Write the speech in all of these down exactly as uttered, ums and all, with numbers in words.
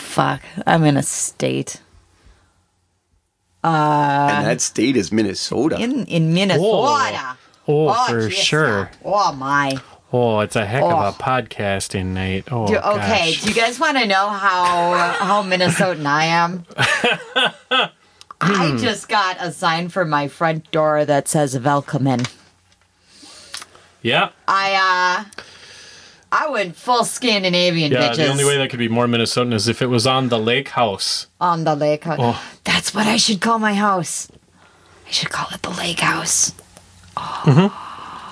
fuck. I'm in a state. Uh, and that state is Minnesota. In in Minnesota. Oh, Oh, for geez, sure. Oh, my. Oh, it's a heck Oh. of a podcasting night. Oh, Do, okay, gosh. do you guys want to know how how Minnesotan I am? I just got a sign for my front door that says "Welcome in." Yeah. I uh, I went full Scandinavian, Yeah, bitches. the only way that could be more Minnesotan is if it was on the lake house. On the lake house. Oh. That's what I should call my house. I should call it the lake house. Oh. Mm-hmm.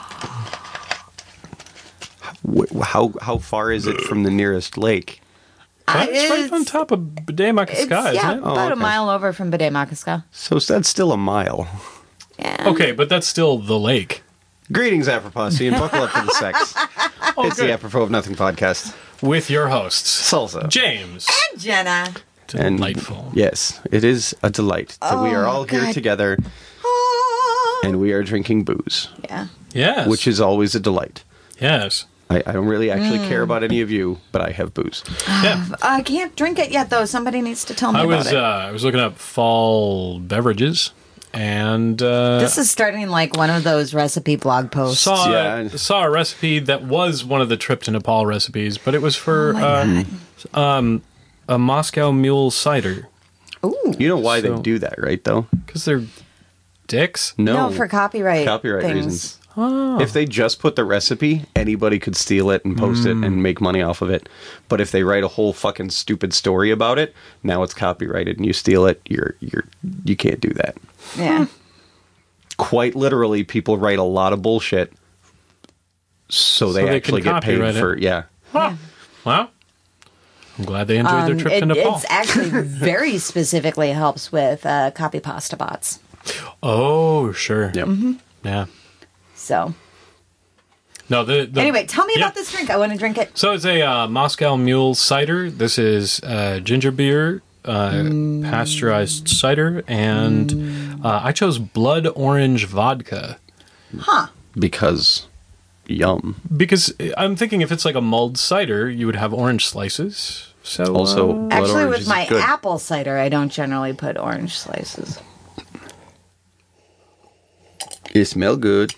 Wh- How how far is it from the nearest lake? Uh, It's right on top of Bdaymakasca, It's, yeah, isn't it? Oh, about a okay. mile over from Bdaymakasca. So that's still a mile. Yeah. Okay, but that's still the lake. Greetings, Apropos, and buckle up for the sex. Oh, it's good. the Apropos of Nothing podcast. With your hosts, Salsa. James. Jenna. And Delightful. yes, it is a delight that we are Oh, all here God. together Oh. and we are drinking booze, Yeah. Yes. which is always a delight. Yes. I, I don't really actually Mm. care about any of you, but I have booze. Yeah. I can't drink it yet, though. Somebody needs to tell me I about was it. uh, I was looking up fall beverages, and uh, This is starting like one of those recipe blog posts. saw Yeah. saw a recipe that was one of the trip to Nepal recipes, but it was for Oh my uh, God. um, a Moscow Mule cider Ooh. You know why So- they do that, right, though? because they're dicks. No, No, for copyright copyright things. reasons. Oh. If they just put the recipe, anybody could steal it and post it and make money off of it. But if they write a whole fucking stupid story about it, now it's copyrighted and you steal it, you're you're you can't do that. Yeah. Quite literally, people write a lot of bullshit so they they can actually get paid copyright it. for yeah. Huh. Well, I'm glad they enjoyed their Um, trip it, to Nepal. it's actually very specifically helps with uh, copy pasta bots. Oh, sure. Yep. Yeah. So No, the, the anyway, tell me yeah. about this drink. I want to drink it. So it's a uh, Moscow Mule cider. This is uh, ginger beer, uh, Mm. pasteurized cider, and uh, I chose blood orange vodka Huh. Because yum. because I'm thinking if it's like a mulled cider, you would have orange slices. So Also, uh, blood Actually, orange with is my good. apple cider, I don't generally put orange slices. It smell good.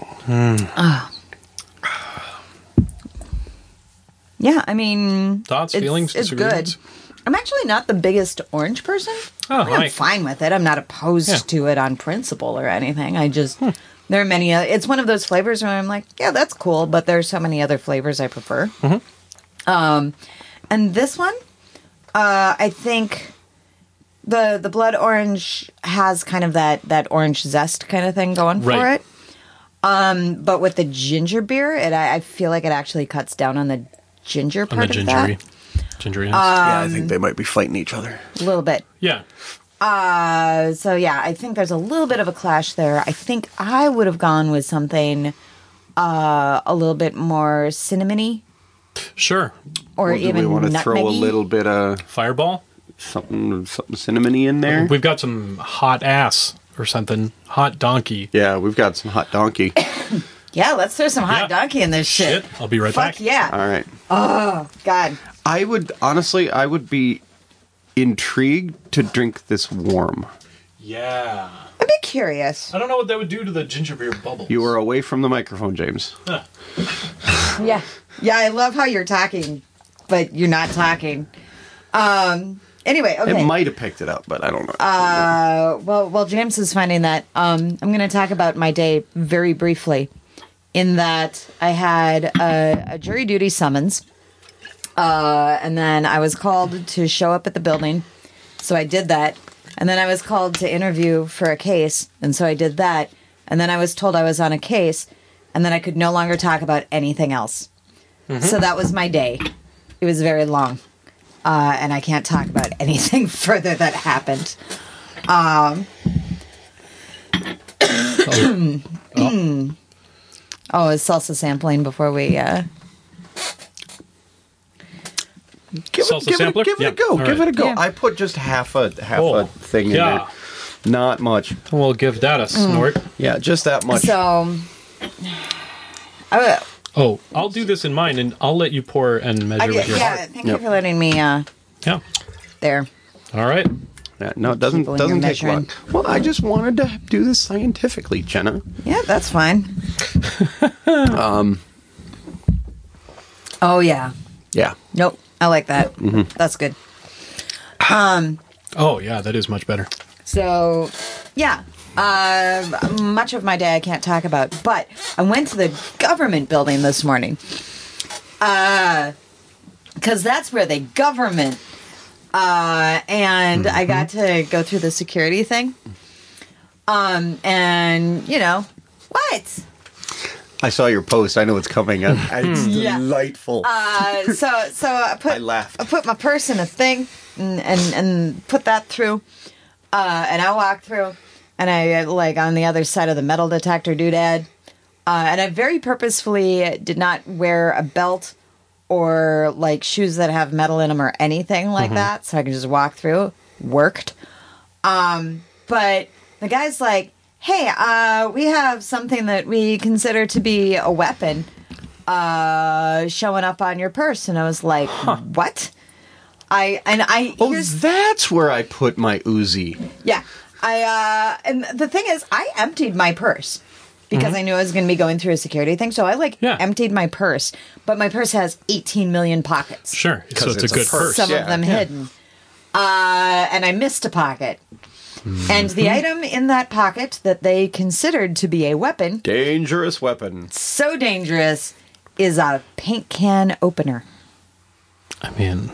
Yeah, I mean, Thoughts, it's, feelings, it's good. disagreements? I'm actually not the biggest orange person. Oh, I'm hi. fine with it. I'm not opposed Yeah. to it on principle or anything. I just there are many. Uh, it's one of those flavors where I'm like, yeah, that's cool, but there's so many other flavors I prefer. Mm-hmm. Um, and this one, uh, I think the the blood orange has kind of that that orange zest kind of thing going for Right. it. Um, but with the ginger beer, it I, I feel like it actually cuts down on the ginger on part the of gingery, that gingeriness. yeah, I think they might be fighting each other. a little bit. yeah. Uh, so yeah, I think there's a little bit of a clash there. I think I would have gone with something uh, a little bit more cinnamony Sure. or Well, do even we want to throw a nutmeggy. little bit of Fireball. something something cinnamony in there? We've got some hot ass or something. Hot donkey. Yeah, we've got some hot donkey. Yeah, let's throw some hot Yeah. donkey in this shit. Shit. I'll be right Fuck back. yeah. All right. God. I would honestly, I would be intrigued to drink this warm. Yeah. I'd be curious. I don't know what that would do to the ginger beer bubbles. You are away from the microphone, James. Huh. Yeah. Yeah, I love how you're talking, but you're not talking. Um. Anyway, okay. It might have picked it up, but I don't know. Uh, well, while James is finding that, um, I'm going to talk about my day very briefly. In that I had a, a jury duty summons, uh, and then I was called to show up at the building, so I did that. And then I was called to interview for a case, and so I did that. And then I was told I was on a case, and then I could no longer talk about anything else. So that was my day. It was very long. Uh, and I can't talk about anything further that happened. Um, Oh. oh, is salsa sampling before we... Uh, give salsa it, give sampler? it, give it Yeah. a go. All Give right. it a go. Yeah. I put just half a half Oh, a thing in yeah. there. Not much. We'll give that a snort. Yeah, just that much. so... I, Oh, I'll do this in mine, and I'll let you pour and measure I, with your yeah, heart. thank Yep. you for letting me... Uh, Yeah. There. All right. Yeah, no, it doesn't People in doesn't your take long. measuring. Well, I just wanted to do this scientifically, Jenna. Yeah, that's fine. um. Oh yeah. Yeah. Nope. I like that. Mm-hmm. That's good. Um. Oh, yeah, that is much better. So, yeah. Uh, much of my day I can't talk about, but I went to the government building this morning. Uh, because that's where they government. Uh, and I got to go through the security thing. Um, and you know what? I saw your post. I know it's coming. Uh, It's Yeah. delightful. Uh, so so I put I laughed. I put my purse in a thing and and, and put that through. Uh, and I walked through, and I like on the other side of the metal detector doodad. Uh, and I very purposefully did not wear a belt or like shoes that have metal in them or anything like that, so I could just walk through. Worked. Um, but the guy's like, "Hey, uh, we have something that we consider to be a weapon uh, showing up on your purse," and I was like, "What?" I and I oh, here's that's where I put my Uzi. yeah. I uh and the thing is I emptied my purse because I knew I was going to be going through a security thing, so I like Yeah. emptied my purse, but my purse has eighteen million pockets. Sure. So 'Cause it's, it's a a good purse. purse. Some Yeah. of them Yeah. hidden. Uh and I missed a pocket. And the item in that pocket that they considered to be a weapon, Dangerous weapon. so dangerous, is a paint can opener. I mean,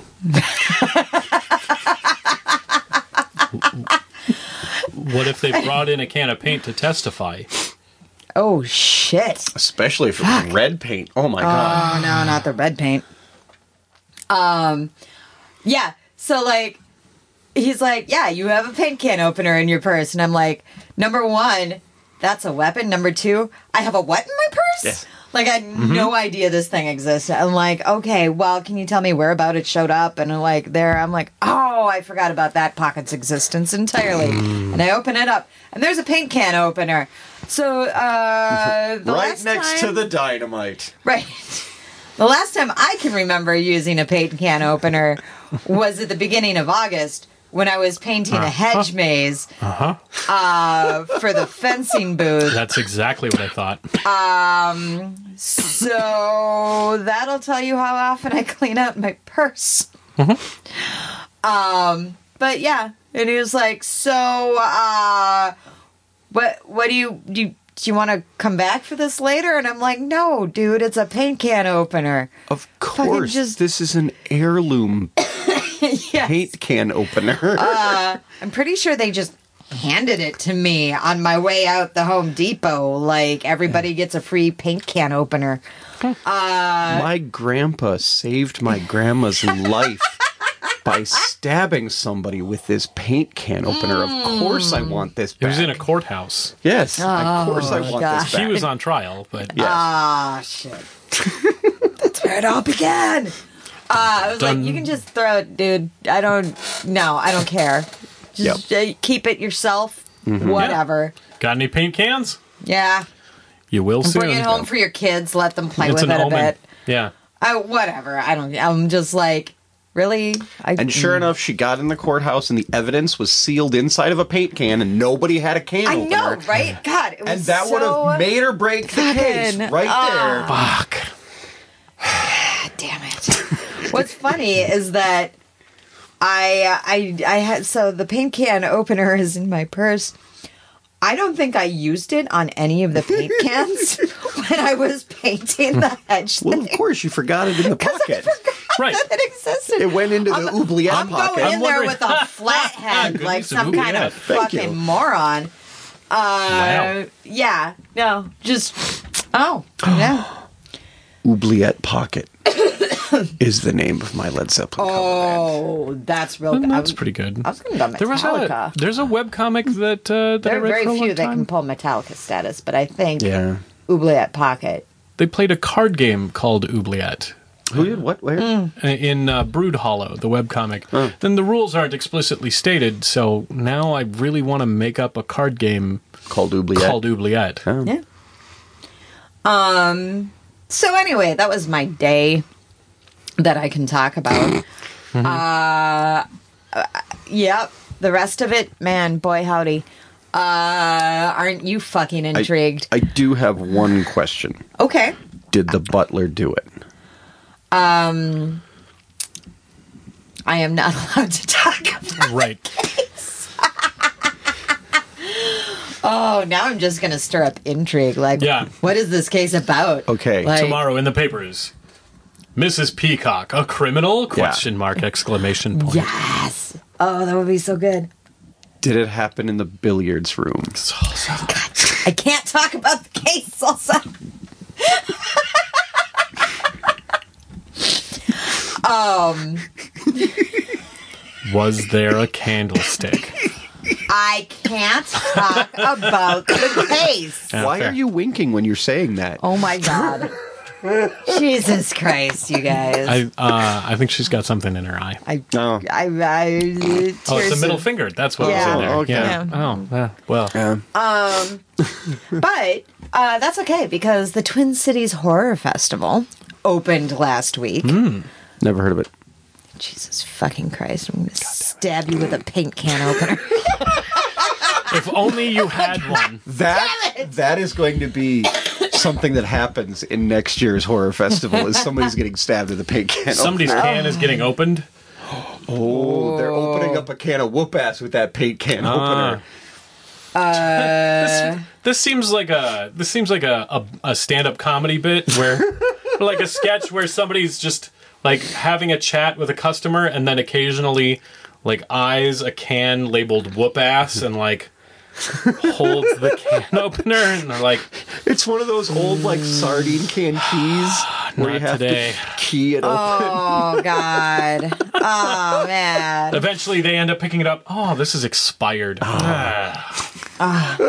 what if they brought in a can of paint to testify? Oh shit. Especially if it's red paint. Oh my god. Oh no, not the red paint. Um, yeah. So like, he's like, yeah, you have a paint can opener in your purse, and I'm like, number one, that's a weapon. Number two, I have a what in my purse? Yes. Like I had no idea this thing existed. I'm like, okay, well, can you tell me where about it showed up? And I'm like, there, I'm like, oh, I forgot about that pocket's existence entirely. And I open it up, and there's a paint can opener. So uh, the right last next time- to the dynamite. Right. The last time I can remember using a paint can opener was at the beginning of August when I was painting a hedge maze Uh-huh. uh, for the fencing booth. That's exactly what I thought. So that'll tell you how often I clean out my purse. Um, but yeah, and he was like, "So, uh, what? What do you do? You, do you want to come back for this later?" And I'm like, "No, dude, it's a paint can opener." Of course. just- This is an heirloom Yes. paint can opener. I'm pretty sure they just handed it to me on my way out the Home Depot. Like everybody gets a free paint can opener. my grandpa saved my grandma's life by stabbing somebody with this paint can opener. Of course I want this It back. was in a courthouse. Yes, of course I want God. this back. He was on trial, but Yes. Ah, shit. That's where it all began. Uh, I was Done. like, you can just throw it, dude. I don't, no, I don't care. Just uh, keep it yourself. Whatever. got any paint cans? Yeah. You will soon. Bring it home for your kids. Let them play It's with an it a omen. bit. Yeah. I, whatever. I don't, I'm just like, really? I, And sure enough, she got in the courthouse, and the evidence was sealed inside of a paint can, and nobody had a can I opener. know, right? God, it was And that so would have made or break the case fucking- right Ah. there. Fuck. God damn it. What's funny is that I I I had so the paint can opener is in my purse. I don't think I used it on any of the paint cans when I was painting the hedge Well, thing. of course, you forgot it in the pocket. Right. That it existed. It went into the I'm- oubliette I'm pocket. going in I'm there wondering- with a flat head Good like use of some kind oubliette. of Thank you. fucking moron. Uh, Wow. Yeah. No. Just. Oh. Yeah. Oubliette pocket is the name of my Led Zeppelin cover band. Oh, that's real. And I that's was- pretty good. I was going to go There was Metallica. a there's a webcomic that uh, that There I are read very for a few long that time. can pull Metallica status, but I think Yeah. Oubliette Pocket. They played a card game called Oubliette Who did what? Where? Mm. in uh, Brood Hollow, the webcomic. Then the rules aren't explicitly stated, so now I really want to make up a card game Called Oubliette. called Oubliette. Oh. Yeah. Um. So anyway, that was my day that I can talk about. uh, uh, yep. The rest of it, man, boy howdy. Uh, aren't you fucking I, intrigued? I do have one question. Okay. Did the butler do it? Um, I am not allowed to talk about Right. the case. Oh, now I'm just going to stir up intrigue. Like, Yeah. what is this case about? Okay. Like, Tomorrow in the papers, Missus Peacock, a criminal? Question mark, exclamation point. Yes. Oh, that would be so good. Did it happen in the billiards room? I can't talk about the case also. um, Was there a candlestick? I can't talk about the case. Yeah, Why fair. are you winking when you're saying that? Oh my god. Jesus Christ, you guys. I uh, I think she's got something in her eye. I, No. I, I, tears Oh, it's the middle of- finger. That's what Yeah. was in there. Oh, okay. Yeah. Oh, uh, well. Yeah. Um, but uh, that's okay because the Twin Cities Horror Festival opened last week. Never heard of it. Jesus fucking Christ! I'm gonna stab you with a paint can opener. If only you had one. That that is going to be something that happens in next year's horror festival. Is somebody's getting stabbed with a paint can? Somebody's opener. can is getting opened. Oh, they're opening up a can of whoop ass with that paint can Ah. opener. This, this seems like a this seems like a, a, a stand-up comedy bit where like a sketch where somebody's just like having a chat with a customer and then occasionally like eyes a can labeled whoop ass and like holds the can opener and they're like, It's one of those old like sardine can keys where you not have today. to key it open. Oh God! Oh man! Eventually they end up picking it up. Oh, this is expired. Ah.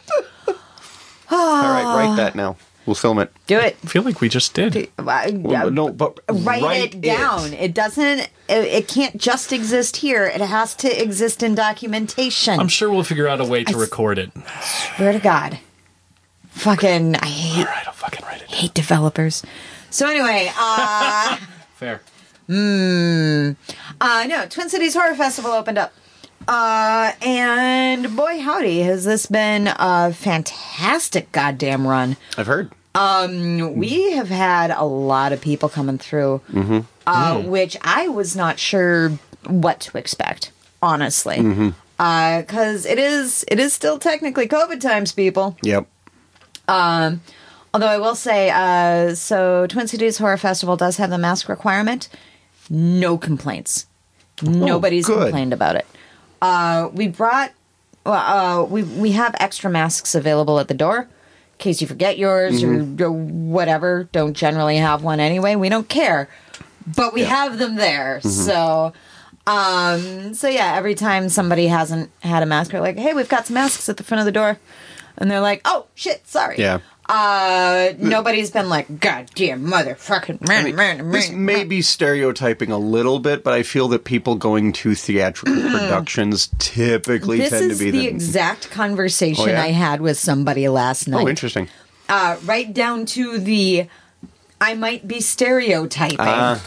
All right, write that now. We'll film it. Do it. I feel like we just did. Well, no, but Write, write it down. It, doesn't. It, it can't just exist here. It has to exist in documentation. I'm sure we'll figure out a way to I- record it. Swear to God. Fucking, I hate, All right, I'll fucking write it. hate developers. So anyway, uh, Fair. uh, no, Twin Cities Horror Festival opened up. Uh, and boy howdy, has this been a fantastic goddamn run. I've heard. We have had a lot of people coming through, uh, which I was not sure what to expect, honestly, because it is it is still technically COVID times, people. Yep. Although I will say, uh, so Twin Cities Horror Festival does have the mask requirement. No complaints. Nobody's good. complained about it. Uh, we brought, well, uh, we we have extra masks available at the door. In case you forget yours or, or whatever, don't generally have one anyway. We don't care, but we have them there. So, um, so yeah, every time somebody hasn't had a mask, we're like, "Hey, we've got some masks at the front of the door," and they're like, "Oh shit, sorry." Yeah. Uh, nobody's been like, "Goddamn motherfucking man, I mean, man, this man." may be stereotyping a little bit, but I feel that people going to theatrical productions typically This tend is to be the the. exact conversation Oh, yeah? I had with somebody last night. Oh, interesting. Uh, right down to the, I might be stereotyping. Ah.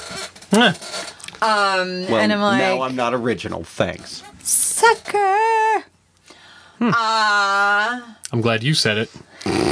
um, Well, and I'm like, now I'm not original. Thanks. sucker. Uh, I'm glad you said it.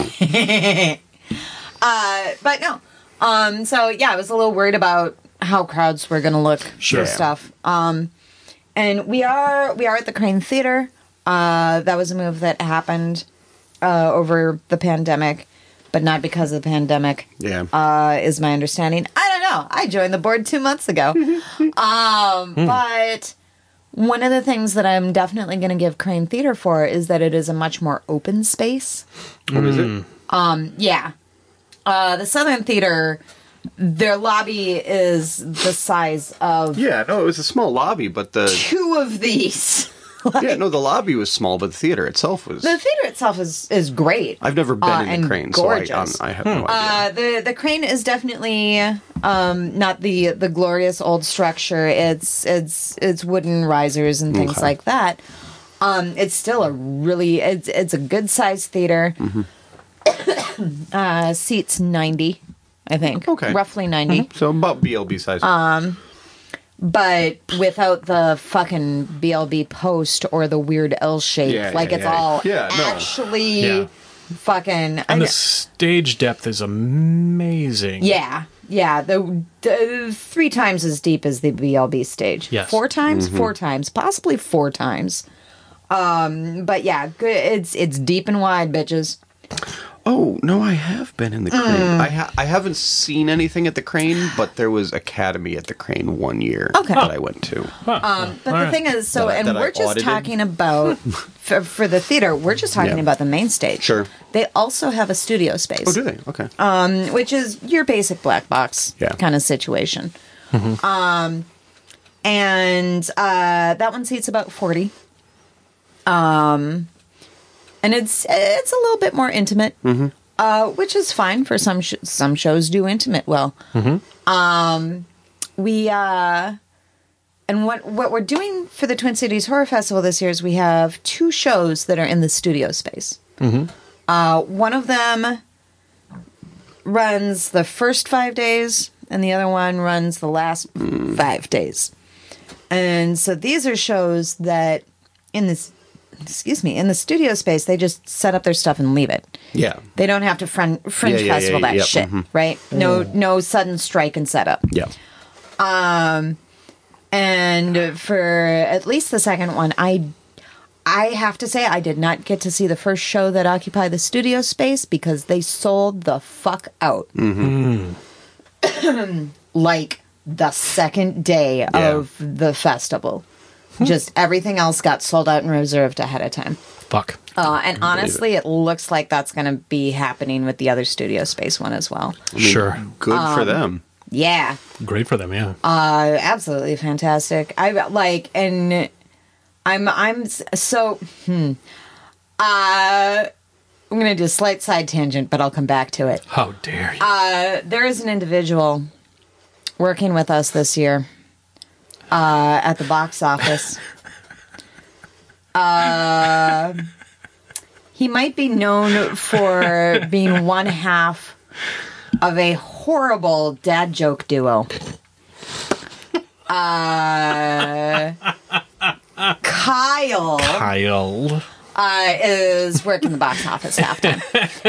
uh, but no. Um, so yeah, I was a little worried about how crowds were going to look Sure. for stuff. Um, and we are we are at the Crane Theater. Uh, that was a move that happened uh, over the pandemic, but not because of the pandemic. Yeah. Uh, is my understanding. I don't know. I joined the board two months ago. um, but one of the things that I'm definitely going to give Crane Theater for is that it is a much more open space. What is it? Um, yeah. Uh, the Southern Theater, their lobby is the size of Yeah, no, it was a small lobby, but the two of these. yeah, no, the lobby was small, but the theater itself was. The theater itself is, is great. I've never been uh, in and the Crane, gorgeous. so I, um, I have no idea. Uh, the the Crane is definitely um, not the the glorious old structure. It's it's it's wooden risers and things Okay. like that. Um, it's still a really it's it's a good sized theater. uh, seats ninety, I think. Okay. Roughly ninety. So about B L B size. but without the fucking B L B post or the weird L shape. Yeah, like yeah, it's yeah. all Yeah, no. actually Yeah. fucking. And the stage depth is amazing. yeah, yeah. The, the three times as deep as the B L B stage. Yes. Four times, Mm-hmm. four times, possibly four times. Um, but yeah, good. It's it's deep and wide, bitches. Oh no, I have been in the Crane. Mm. I ha- I haven't seen anything at the Crane, but there was Academy at the Crane one year Okay. that I went to. Um, but the thing is, so, That I- and that I we're just audited. talking about, for, for the theater, we're just talking Yeah. about the main stage. Sure. They also have a studio space. Oh, do they? Okay. Um, which is your basic black box Yeah. kind of situation. Um, and uh, that one seats about forty. Um, and it's it's a little bit more intimate, uh, which is fine for some sh- some shows do intimate well. Um, we uh, and what what we're doing for the Twin Cities Horror Festival this year is we have two shows that are in the studio space. Uh, one of them runs the first five days, and the other one runs the last five days. And so these are shows that in this, excuse me, in the studio space, they just set up their stuff and leave it. Yeah. They don't have to frin- fringe Yeah, yeah, festival yeah, that yep, shit, mhm. right? No, no sudden strike and setup. Yeah. And for at least the second one, I I have to say I did not get to see the first show that occupied the studio space because they sold the fuck out. Like the second day Yeah. of the festival. Just everything else got sold out and reserved ahead of time. Fuck. Uh, and honestly, it looks like that's going to be happening with the other studio space one as well. Sure. Good Um, for them. Yeah. Great for them, yeah. Uh, absolutely fantastic. I like, and I'm, I'm s- so, hmm. Uh, I'm going to do a slight side tangent, but I'll come back to it. How dare you? Uh, there is an individual working with us this year, uh, at the box office. Uh, he might be known for being one half of a horrible dad joke duo. Uh, Kyle Kyle. uh, is working the box office half time.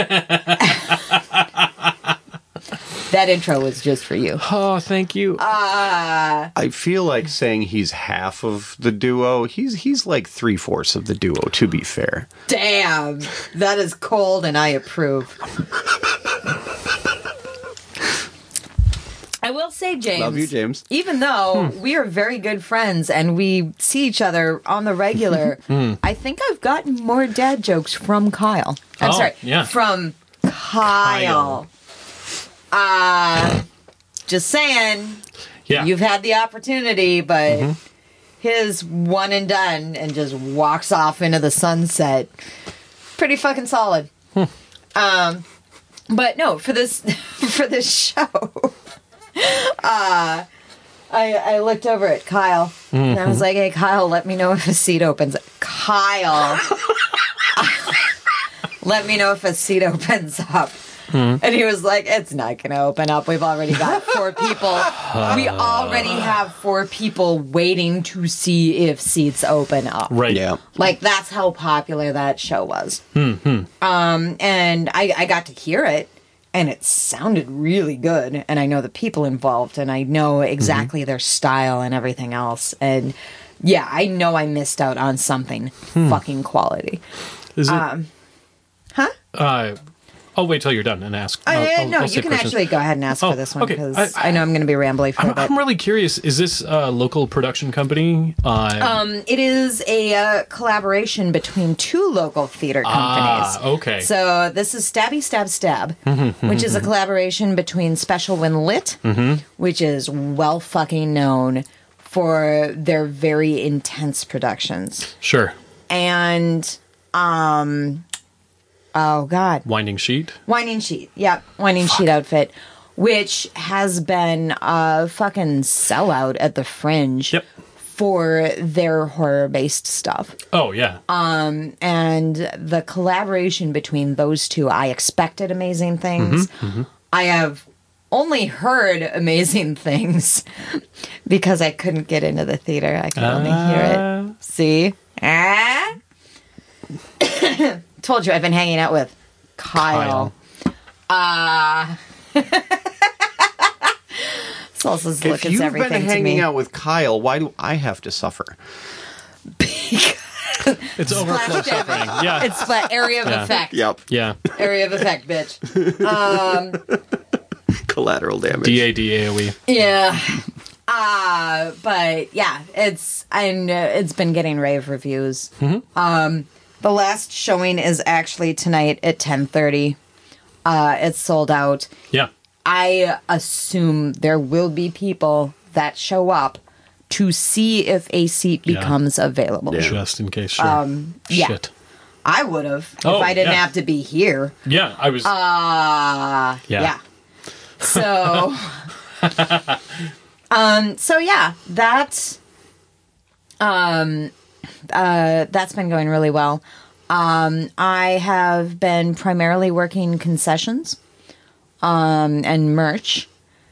That intro was just for you. Oh, thank you. I feel like saying he's half of the duo. He's he's like three fourths of the duo. To be fair. Damn, that is cold, and I approve. I will say, James. Love you, James. Even though we are very good friends and we see each other on the regular, I think I've gotten more dad jokes from Kyle. I'm Oh, sorry, yeah. from Kyle. Uh, just saying, yeah. you've had the opportunity, but his one and done and just walks off into the sunset. Pretty fucking solid. Um, but no, for this for this show. Uh, I, I looked over at Kyle and I was like, hey, Kyle, let me know if a seat opens. Kyle, let me know if a seat opens up. And he was like, it's not going to open up. We've already got four people. We already have four people waiting to see if seats open up. right. Yeah. Like, that's how popular that show was. Um, and I, I got to hear it. And it sounded really good. And I know the people involved. And I know exactly their style and everything else. And yeah, I know I missed out on something fucking quality. Is it? Um, huh? uh, I'll wait till you're done and ask. Uh, I'll- I'll- no, I'll you say can questions. actually go ahead and ask Oh, for this one. okay. Because I- I, know I'm going to be rambly for I'm, a bit. I'm really curious. Is this a local production company? Uh, Um, it is a uh, collaboration between two local theater companies. Ah, okay. So this is Stabby Stab Stab, which is a collaboration between Special When Lit, which is well fucking known for their very intense productions, sure. and um, oh god, Winding Sheet. Winding Sheet, yep, Winding Sheet outfit, which has been a fucking sellout at the Fringe. Yep. For their horror-based stuff. Oh yeah. And the collaboration between those two, I expected amazing things. I have only heard amazing things because I couldn't get into the theater. I could only hear it. See? Ah? Told you I've been hanging out with Kyle. Uh Salsa's look If is you've everything been to hanging me. out with Kyle, why do I have to suffer? It's overflow suffering. Yeah. It's the area of Yeah. effect. Yep. yeah. Area of effect, bitch. Um, Collateral damage. D A D A O E. yeah. Uh, but yeah, it's and uh, it's been getting rave reviews. Mm-hmm. Um, the last showing is actually tonight at ten thirty. Uh, it's sold out. Yeah. I assume there will be people that show up to see if a seat Yeah. becomes available. Yeah. Just in case. Sure. Um, yeah. Shit. I would have Oh, if I didn't yeah. have to be here. Yeah. I was. Uh, Yeah. yeah. So, um, so yeah, that's, um, uh, that's been going really well. Um, I have been primarily working concessions, um, and merch,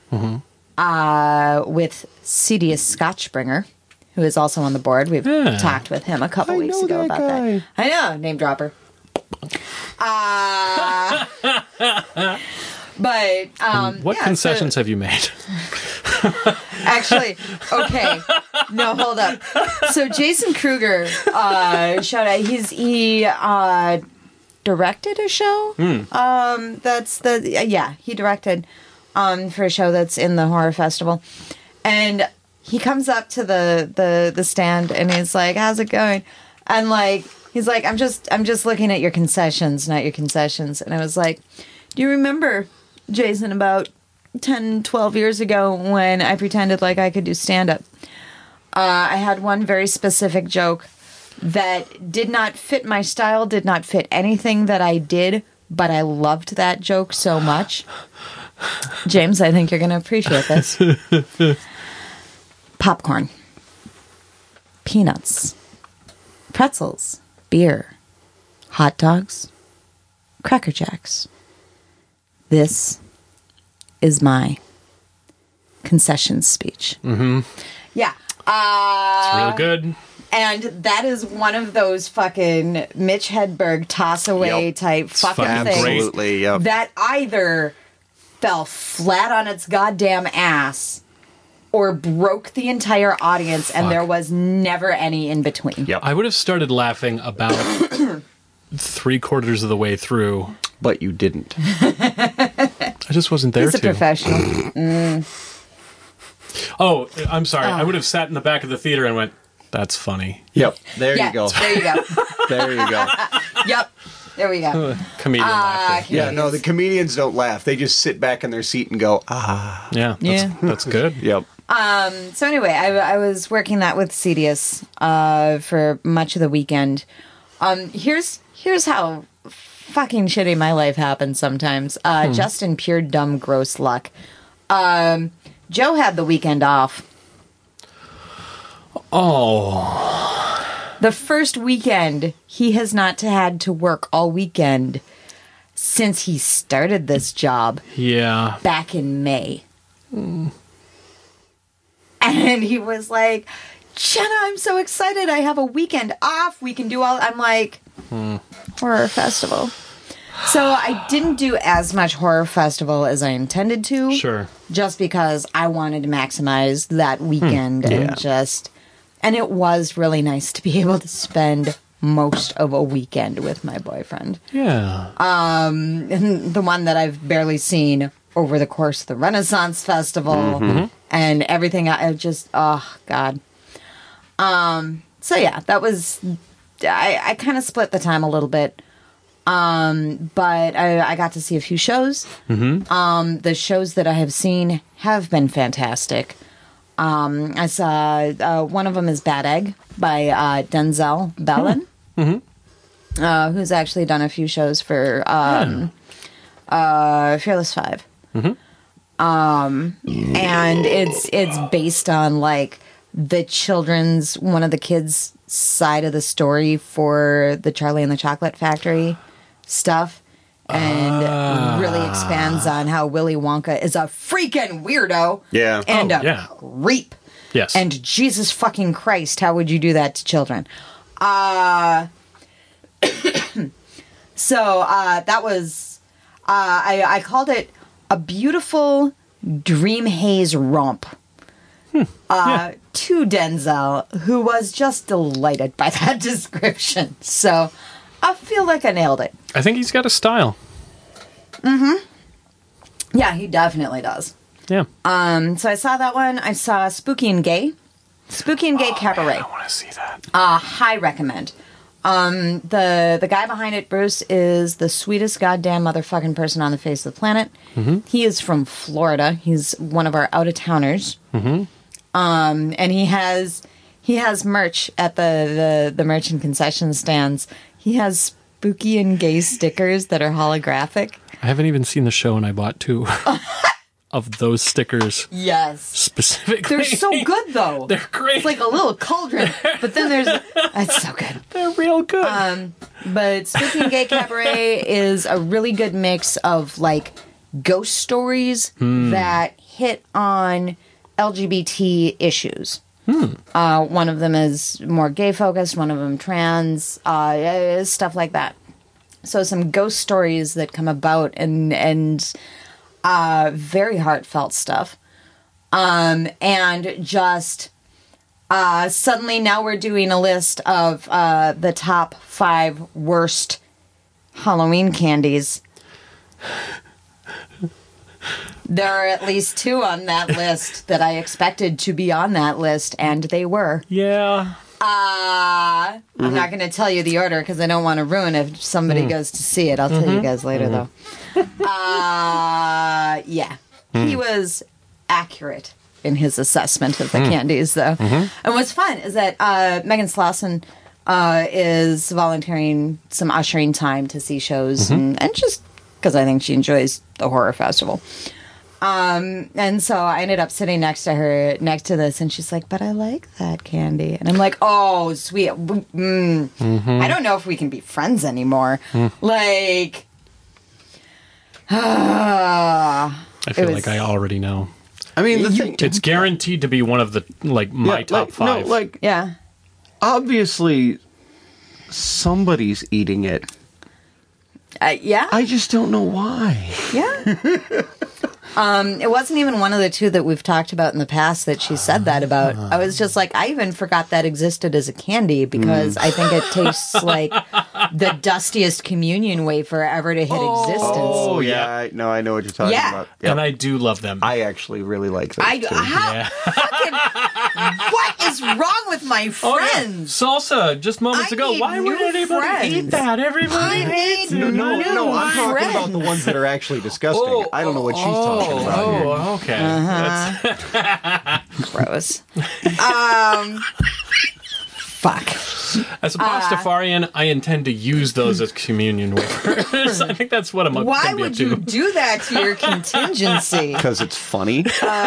uh, with Cedius Scotchbringer, who is also on the board. We've Yeah. talked with him a couple I weeks know ago that about guy. that. I know, name dropper. Uh, but um, what yeah, concessions so- have you made? actually, okay, no, hold up. So Jason Kruger, uh, shout out. He's he uh, directed a show. Um, that's the yeah he directed um for a show that's in the horror festival, and he comes up to the the the stand and he's like, "How's it going?" And like he's like, "I'm just I'm just looking at your concessions, not your concessions." And I was like, "Do you remember, Jason, about ten, twelve years ago when I pretended like I could do stand-up? Uh, I had one very specific joke that did not fit my style, did not fit anything that I did, but I loved that joke so much." James, I think you're going to appreciate this. Popcorn, peanuts, pretzels, beer, hot dogs, Cracker Jacks. This is my concession speech. Mm-hmm. Yeah. Uh, Real good. and that is one of those fucking Mitch Hedberg toss away Yep. type fucking fucking things great. Absolutely. Yep. that either fell flat on its goddamn ass or broke the entire audience, and Fuck. there was never any in between. Yep. I would have started laughing about three quarters of the way through. But you didn't. I just wasn't there He's a to. professional. Oh, I'm sorry. I would have sat in the back of the theater and went, "That's funny." Yep. There Yeah, you go. there you go. There you go. Yep, there we go. Comedian laughter. Yeah, no, the comedians don't laugh. They just sit back in their seat and go, ah. Yeah. That's, Yeah. that's good. Yep. So anyway, I, I was working that with Cedius uh, for much of the weekend. Um, here's here's how fucking shitty my life happens sometimes. Uh, Just in pure dumb gross luck. Um, Joe had the weekend off. Oh. The first weekend he has not had to work all weekend since he started this job Yeah. back in May. And he was like, "Jenna, I'm so excited. I have a weekend off. We can do all..." I'm like, horror festival. So I didn't do as much horror festival as I intended to. Sure. Just because I wanted to maximize that weekend Yeah. and just... And it was really nice to be able to spend most of a weekend with my boyfriend. Yeah. And the one that I've barely seen over the course of the Renaissance Festival and everything. I just, oh, God. Um, so, yeah, that was, I, I kind of split the time a little bit. Um, but I, I got to see a few shows. Mm-hmm. Um, the shows that I have seen have been fantastic. Um, I saw, uh, one of them is Bad Egg by uh, Denzel Bellin, mm-hmm. uh, who's actually done a few shows for um, uh, Fearless Five. Mm-hmm. Um, and it's it's based on like the children's, one of the kids' side of the story for the Charlie and the Chocolate Factory stuff. and Ah. really expands on how Willy Wonka is a freaking weirdo. Yeah. And Oh, a yeah. creep. Yes. And Jesus fucking Christ, how would you do that to children? Uh, so uh, that was, uh, I, I called it a beautiful dream haze romp. Hmm. Uh, to Denzel, who was just delighted by that description. So I feel like I nailed it. I think he's got a style. Yeah, he definitely does. Yeah. Um, so I saw that one. I saw Spooky and Gay. Spooky and Gay Cabaret. I want to see that. Uh, high recommend. Um, the the guy behind it, Bruce, is the sweetest goddamn motherfucking person on the face of the planet. Mm-hmm. He is from Florida. He's one of our out of towners. Mm-hmm. Um, and he has he has merch at the, the the merch and concession stands. He has Spooky and Gay stickers that are holographic. I haven't even seen the show, and I bought two of those stickers Yes. specifically. They're so good, though. They're great. It's like a little cauldron, but then there's... That's so good. They're real good. Um, but Spooky and Gay Cabaret is a really good mix of, like, ghost stories that hit on L G B T issues. Uh, one of them is more gay-focused, one of them trans, uh, stuff like that. So some ghost stories that come about and... and Uh, very heartfelt stuff. Um, and just uh, suddenly now we're doing a list of uh, the top five worst Halloween candies. There are at least two on that list that I expected to be on that list, and they were. yeah. Uh, I'm not going to tell you the order because I don't want to ruin it if somebody goes to see it. I'll tell you guys later, though. Uh, yeah. He was accurate in his assessment of the candies, though. And what's fun is that uh, Megan Slauson uh, is volunteering some ushering time to see shows, and, and just because I think she enjoys the horror festival. Um, and so I ended up sitting next to her, next to this, and she's like, but I like that candy. And I'm like, oh, sweet. Mm. I don't know if we can be friends anymore. Like, ah. I feel was- like I already know. I mean, the You- thing. It's guaranteed to be one of the, like, my yeah, top like, five. No, like, yeah. obviously, somebody's eating it. Uh, yeah. I just don't know why. Yeah. um, it wasn't even one of the two that we've talked about in the past that she said that about. I was just like, I even forgot that existed as a candy because I think it tastes like the dustiest communion wafer ever to hit existence. Oh, yeah. I, no, I know what you're talking Yeah. about. And Yep. I do love them. I actually really like those I, too. how, Yeah. fucking, what is wrong with my Oh, yeah. friends? Salsa, just moments I ago. need Why would new anybody friends. eat that? Everybody I hates need it. No, new no, I'm talking about the friends. ones that are actually disgusting. I don't know what she's talking about here. Oh, okay. That's, Gross. um, fuck. as a Pastafarian, I intend to use those as communion wafers. I think that's what I'm Why going to be up would to. you do that to your contingency? Because it's funny.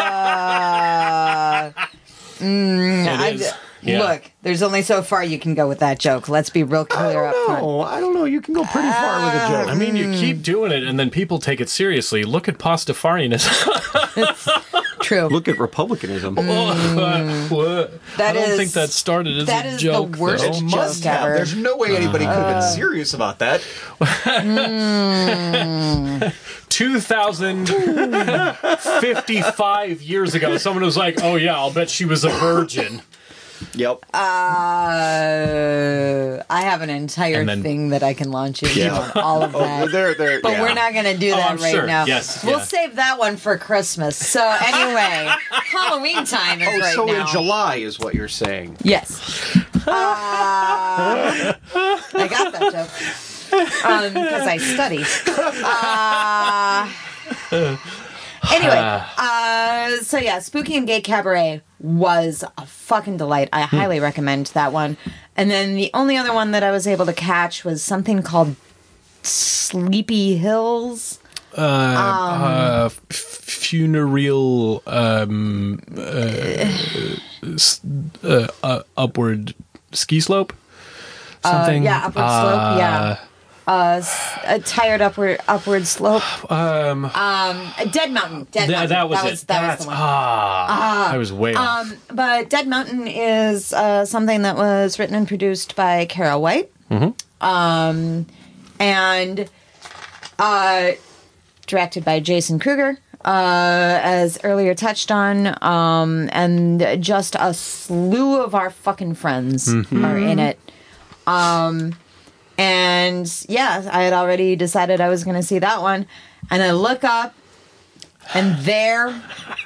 Uh, mm, It I- is. Yeah. Look, there's only so far you can go with that joke. Let's be real I clear up don't front. know. I don't know. You can go pretty far with a joke. I mean, you keep doing it, and then people take it seriously. Look at Pastafarianism. True. Look at republicanism. What? That I don't is- think that started as that a is the joke. worst though. joke. Must have. ever. There's no way anybody could have been serious about that. two thousand fifty-five years ago, someone was like, oh yeah, I'll bet she was a virgin. Yep. Uh, I have an entire And then- thing that I can launch into Yeah. on all of that. Oh, they're, they're, But yeah. we're not going to do Oh, that I'm right sure. now. Yes, we'll yeah. save that one for Christmas. So anyway, Halloween time is Oh, right so now. in July is what you're saying. Yes. Uh, I got that joke. Um, because I study. Uh, anyway, uh, so yeah, Spooky and Gay Cabaret was a fucking delight. I highly recommend that one. And then the only other one that I was able to catch was something called Sleepy Hills. Uh, uh, f- funereal, um, uh, s- uh, uh, upward ski slope? Something? yeah, upward slope, yeah. uh, s- a tired upward upward slope. Um, Um, Dead Mountain. Dead th- Mountain. that was that it. was, that That's was the one. ah, I was way off. Um, but Dead Mountain is uh, something that was written and produced by Carol White. Mm-hmm. Um, and uh, directed by Jason Kruger, uh, as earlier touched on. Um, and just a slew of our fucking friends Mm-hmm. are in it. Um, and yeah, I had already decided I was going to see that one. And I look up, and there,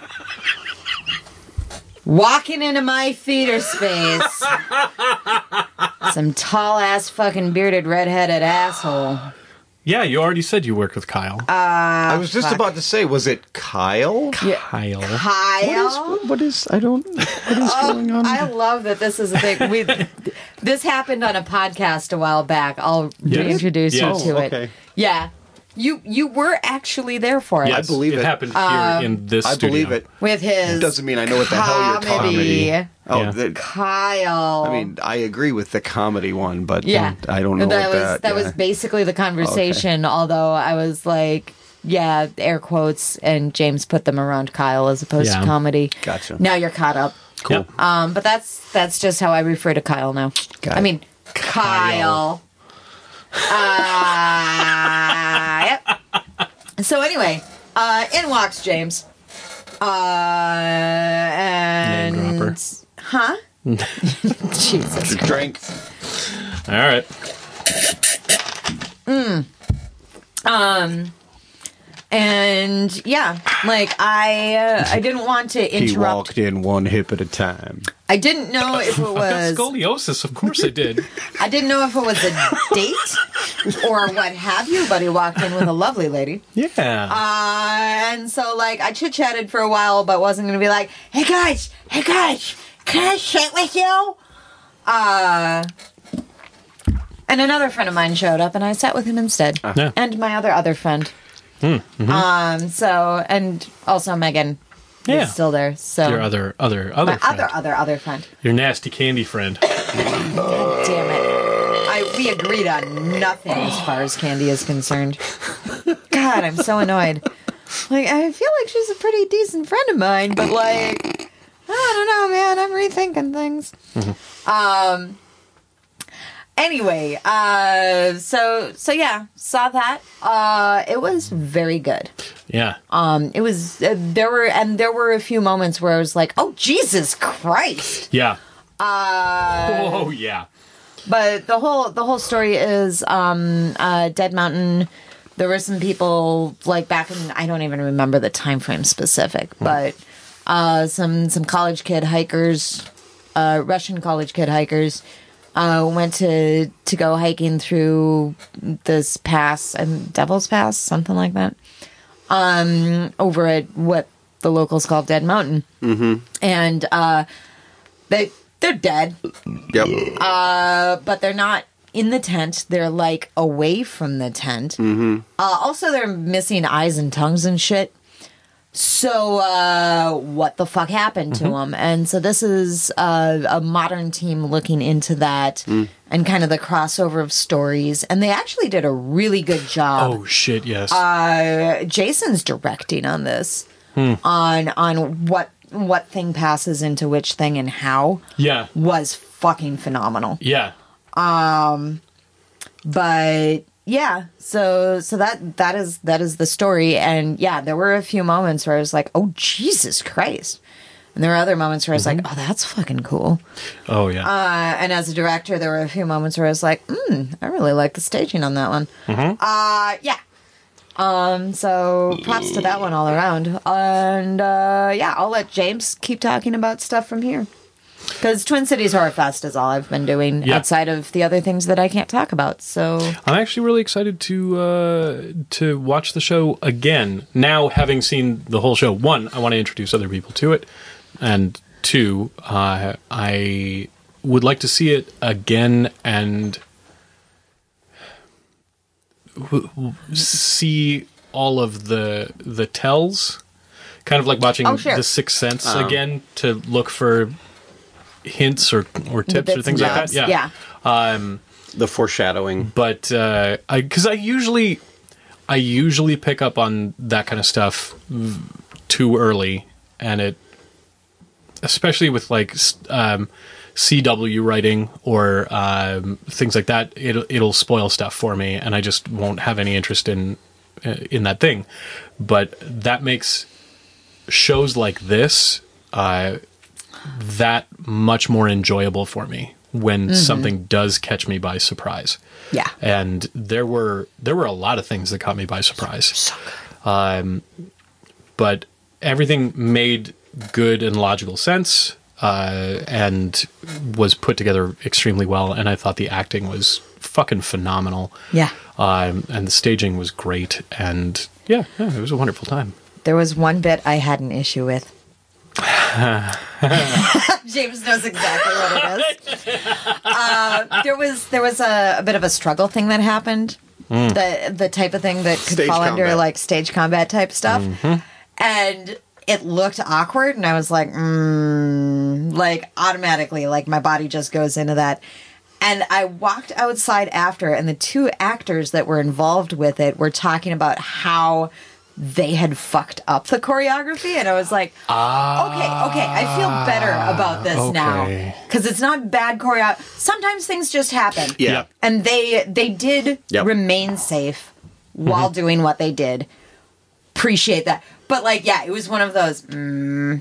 walking into my theater space, some tall ass fucking bearded redheaded asshole. Yeah, you already said you worked with Kyle. I was just fuck. about to say, was it Kyle? Kyle. Kyle. What is, what is I don't what is going on? I love that this is a thing. We, this happened on a podcast a while back. I'll Yes. reintroduce Yes. you to Oh, it. okay. Yeah. You you were actually there for it. Yes, believe it. happened here Um, in this I studio. believe it. With his Doesn't mean I know what the hell you're talking comedy. about. Oh, Yeah. the- Kyle. I mean, I agree with the comedy one, but yeah, I don't know that what was that. that yeah. was basically the conversation. Although I was like, yeah, air quotes, and James put them around Kyle as opposed Yeah. to comedy. Gotcha. Now you're caught up. Cool. Um, but that's that's just how I refer to Kyle now. Got I it. mean, Kyle. Uh, yep. So anyway, uh, in walks James. Uh, and Name dropper. huh? Jesus. drink. All right. And yeah, like I, uh, I didn't want to He interrupt. walked in one hip at a time. I didn't know if it I've got was. scoliosis. Of course I did. I didn't know if it was a date or what have you. But he walked in with a lovely lady. Yeah. Uh, and so, like, I chit chatted for a while, but wasn't going to be like, hey guys, hey guys, can I sit with you? Uh, and another friend of mine showed up, and I sat with him instead. Yeah. And my other other friend. Um. So, and also Megan Yeah. is still there. So Your other other other my friend. other other other friend. Your nasty candy friend. God damn it! I we agreed on nothing as far as candy is concerned. God, I'm so annoyed. Like, I feel like she's a pretty decent friend of mine, but like, I don't know, man. I'm rethinking things. Um. Anyway, uh, so so yeah, saw that. Uh, it was very good. Yeah. Um, it was uh, there were and there were a few moments where I was like, oh Jesus Christ. Yeah. Uh, Oh yeah. But the whole the whole story is um, uh, Dead Mountain. There were some people like back in I don't even remember the time frame specific, but uh, some some college kid hikers, uh, Russian college kid hikers, uh, went to to go hiking through this pass and Devil's Pass, something like that, um, over at what the locals call Dead Mountain, mm-hmm. and uh, they they're dead. Yep. Uh, but they're not in the tent. They're like away from the tent. Mm-hmm. Uh, also, they're missing eyes and tongues and shit. So, uh, what the fuck happened to them? And so this is uh, a modern team looking into that Mm. and kind of the crossover of stories. And they actually did a really good job. Oh shit. Yes. Uh, Jason's directing on this, on on what what thing passes into which thing and how yeah. was fucking phenomenal. Yeah. But yeah, so so that that is that is the story, and yeah, there were a few moments where I was like, oh Jesus Christ, and there were other moments where I was like, oh, that's fucking cool. Oh yeah. Uh, and as a director, there were a few moments where I was like, hmm, I really like the staging on that one. Uh, yeah. Um, so props to that one all around. And uh, yeah, I'll let James keep talking about stuff from here. Because Twin Cities Horror Fest is all I've been doing Yeah. outside of the other things that I can't talk about. So I'm actually really excited to uh, to watch the show again. Now, having seen the whole show, one, I want to introduce other people to it, and two, uh, I would like to see it again and w- w- see all of the the tells, kind of like watching Oh, sure. The Sixth Sense again to look for hints or or tips or bits things and like that. bobs, Yeah. yeah. Um, the foreshadowing. But uh, I, because I usually, I usually pick up on that kind of stuff too early, and it, especially with like um, C W writing or um, things like that, it'll it'll spoil stuff for me, and I just won't have any interest in in that thing. But that makes shows like this uh, that much more enjoyable for me when mm-hmm. something does catch me by surprise. Yeah, and there were there were a lot of things that caught me by surprise. So good. Um, but everything made good and logical sense, uh, and was put together extremely well. And I thought the acting was fucking phenomenal. Yeah. Um, and the staging was great. And yeah, yeah, it was a wonderful time. There was one bit I had an issue with. James knows exactly what it is. Uh, there was there was a, a bit of a struggle thing that happened. Mm. The the type of thing that could stage fall combat. under like stage combat type stuff. Mm-hmm. And it looked awkward, and I was like, mm, like automatically, like my body just goes into that. And I walked outside after, and the two actors that were involved with it were talking about how they had fucked up the choreography, and I was like, ah, okay, okay, I feel better about this okay. now, because it's not bad choreo. Sometimes things just happen, Yeah. and they they did Yep. remain safe while Mm-hmm. doing what they did. Appreciate that, but like, yeah, it was one of those, mm,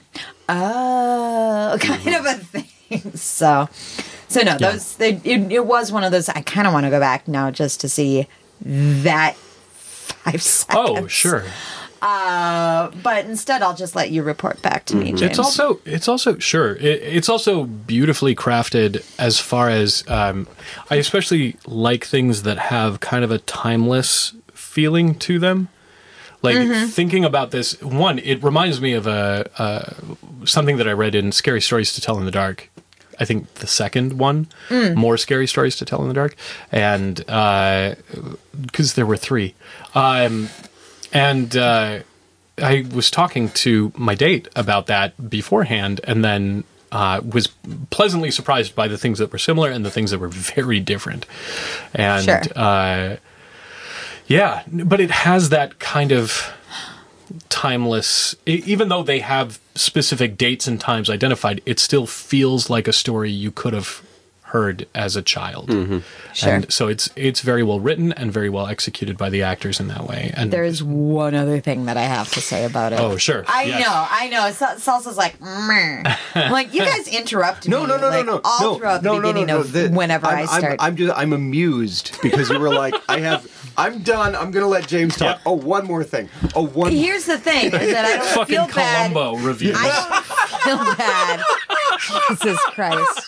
oh, kind of a thing. So, so no, Yeah. those they, it, it was one of those. I kind of want to go back now just to see that. Five seconds. Oh, sure. Uh, but instead, I'll just let you report back to me, James. It's also, it's also sure. It, it's also beautifully crafted as far as um, I especially like things that have kind of a timeless feeling to them. Like mm-hmm. thinking about this, one, it reminds me of a uh, something that I read in Scary Stories to Tell in the Dark. I think the second one, mm. More Scary Stories to Tell in the Dark, and because uh, there were three, um, and uh, I was talking to my date about that beforehand, and then uh, was pleasantly surprised by the things that were similar and the things that were very different, and sure. uh, yeah, but it has that kind of timeless, even though they have specific dates and times identified, it still feels like a story you could have heard as a child. Mm-hmm. Sure. And so it's it's very well written and very well executed by the actors in that way. And there's one other thing that I have to say about it. Oh, sure. I yes. know, I know. Sa- Salsa's like, Meh. like, you guys interrupt No, me no, no, like, no, no. all no, throughout no, the no, beginning no, no, of the- whenever I'm, I start. I'm, I'm just, I'm amused because you were like, I have, I'm done. I'm going to let James talk. Yep. Oh, one more thing. Oh, one. Here's the thing, is that I don't Fucking feel bad. Columbo review. I don't feel bad. Jesus Christ.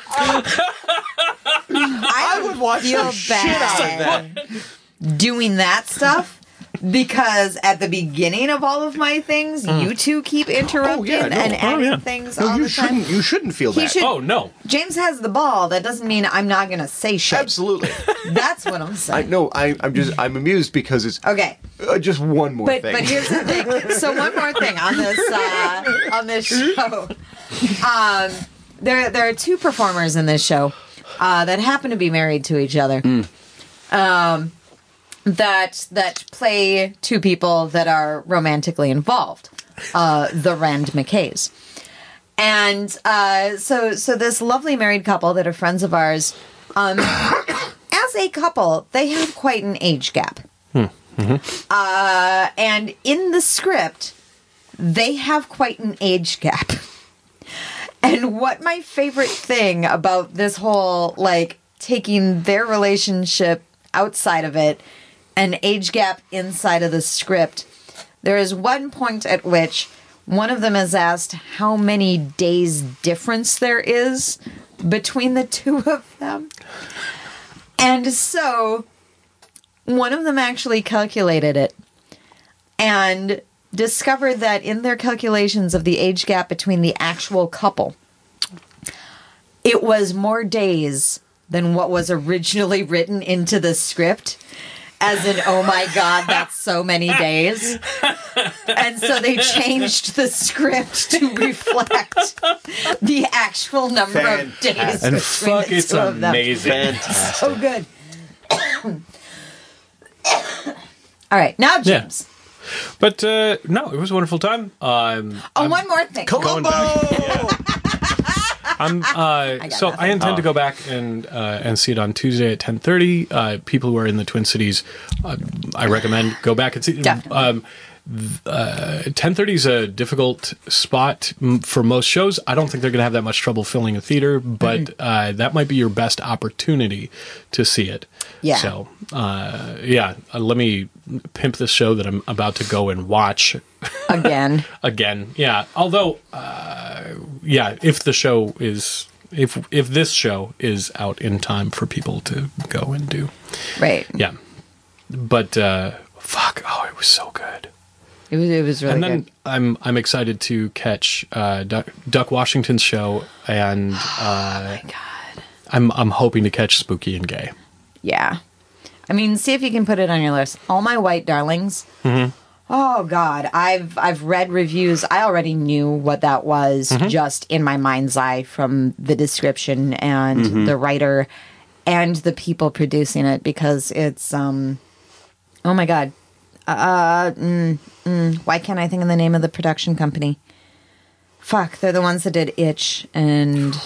I, I would watch feel the shit out of that. Doing that stuff because at the beginning of all of my things, you two keep interrupting Oh, yeah, no. and Oh, adding yeah. things No, all you the time. shouldn't. You shouldn't feel He that. should- Oh, no. James has the ball. That doesn't mean I'm not going to say shit. Absolutely. That's what I'm I saying. no. I, I'm just. I'm amused because it's Okay. uh, just one more But thing. but here's the thing. So one more thing on this uh, on this show. Um, there there are two performers in this show uh, that happen to be married to each other. Mm. Um, that that play two people that are romantically involved. Uh, the Rand McKays. And uh, so so this lovely married couple that are friends of ours. Um, as a couple, they have quite an age gap. Uh, and in the script, they have quite an age gap. And what my favorite thing about this whole, like, taking their relationship outside of it, and age gap inside of the script, there is one point at which one of them is asked how many days difference there is between the two of them. And so one of them actually calculated it and discovered that in their calculations of the age gap between the actual couple, it was more days than what was originally written into the script. as in, oh my God, that's so many days. And so they changed the script to reflect the actual number of days. And between fuck, the it's two of them. amazing. Fantastic. So good. All right, now James. But uh, no, it was a wonderful time. Um, Oh, one more thing. Columbo! I'm uh, got so nothing. I intend to go back and uh, and see it on Tuesday at ten thirty. Uh, people who are in the Twin Cities, uh, I recommend go back and see. Definitely. Um, uh, ten thirty is a difficult spot m- for most shows. I don't think they're going to have that much trouble filling a theater, but Mm-hmm. uh, that might be your best opportunity to see it. Yeah. So uh, yeah, uh, let me pimp this show that I'm about to go and watch Again. again. Yeah. Although, uh, yeah, if the show is if if this show is out in time for people to go and do, Right. yeah. But uh, fuck, oh, it was so good. It was, it was really And then good. I'm I'm excited to catch uh, Duck, Duck Washington's show, and uh, God. I'm I'm hoping to catch Spooky and Gay. Yeah. I mean, see if you can put it on your list. All My White Darlings. Mm-hmm. Oh God, I've I've read reviews. I already knew what that was just in my mind's eye from the description and the writer and the people producing it, because it's um oh my God. Uh mm, mm, why can't I think of the name of the production company? Fuck, they're the ones that did Itch and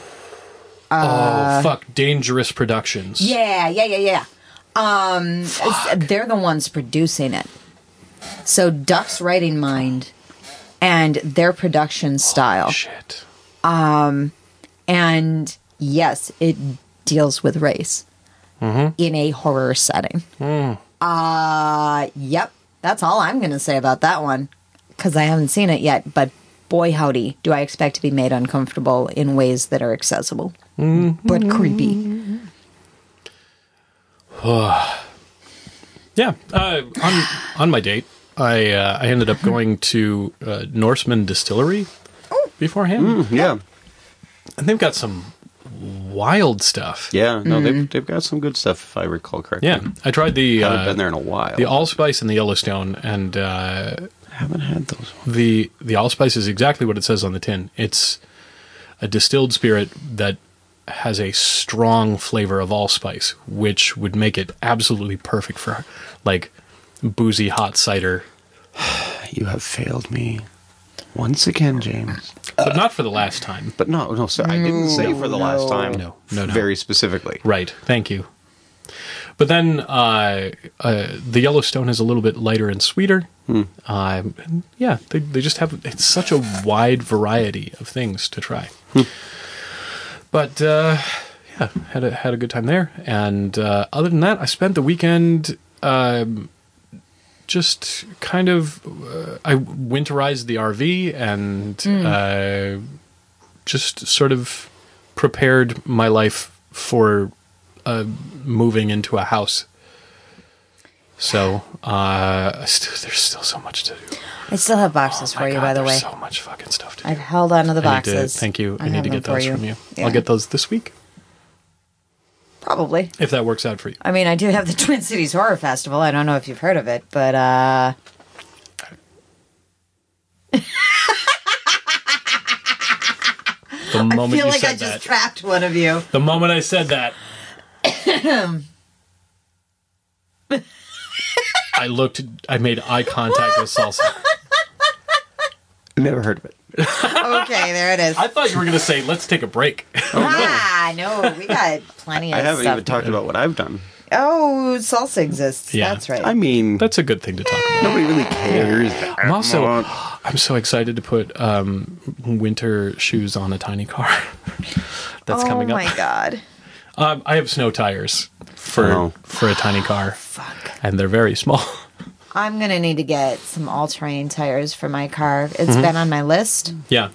oh fuck, Dangerous Productions. yeah, yeah, yeah, yeah. Um, it's- they're the ones producing it. So Duck's writing mind and their production style. Shit. And yes, it deals with race in a horror setting. Uh, yep. That's all I'm going to say about that one, because I haven't seen it yet. But boy, howdy, do I expect to be made uncomfortable in ways that are accessible, but creepy. Yeah, uh, on on my date, I uh, I ended up going to uh, Norseman Distillery beforehand, Yeah. and they've got some wild stuff. Yeah. No, they've, they've got some good stuff, if I recall correctly. Yeah, I tried the I haven't uh, been there in a while. the allspice and the Yellowstone, and uh, I haven't had those ones. the the allspice is exactly what it says on the tin. It's a distilled spirit that has a strong flavor of allspice, which would make it absolutely perfect for like boozy hot cider, You have failed me once again, James. but not for the last time. But no, no, sir. I didn't say for the last time. No, no, no. Very specifically. Right. Thank you. But then uh, uh, the Yellowstone is a little bit lighter and sweeter. Hmm. Uh, and yeah, they, they just have it's such a wide variety of things to try. Hmm. But uh, yeah, had a had a good time there. And uh, other than that, I spent the weekend um, just kind of uh, I winterized the R V and uh, just sort of prepared my life for uh, moving into a house. So uh, st- there's still so much to do. I still have boxes Oh for my you, God, by the way. there's so much fucking stuff to do. I've held on to the I need to- boxes. thank you. I, I need have to them get for those you. from you. Yeah. I'll get those this week Probably. if that works out for you. I mean, I do have the Twin Cities Horror Festival. I don't know if you've heard of it, but uh The I moment feel you like said I just that, trapped one of you. the moment I said that, I looked. I made eye contact with Salsa. Never heard of it. Okay, there it is. I thought you were going to say, "Let's take a break." Ah, no, we got plenty of I haven't stuff. even talked about what I've done. Oh, salsa exists. Yeah. That's right. I mean, That's a good thing to talk about. nobody really cares. I'm also, I'm so excited to put um, winter shoes on a tiny car. That's oh coming up. my god. Um, I have snow tires for Oh. for a tiny car, Fuck. and they're very small. I'm gonna need to get some all-terrain tires for my car. It's Mm-hmm. been on my list. Yeah.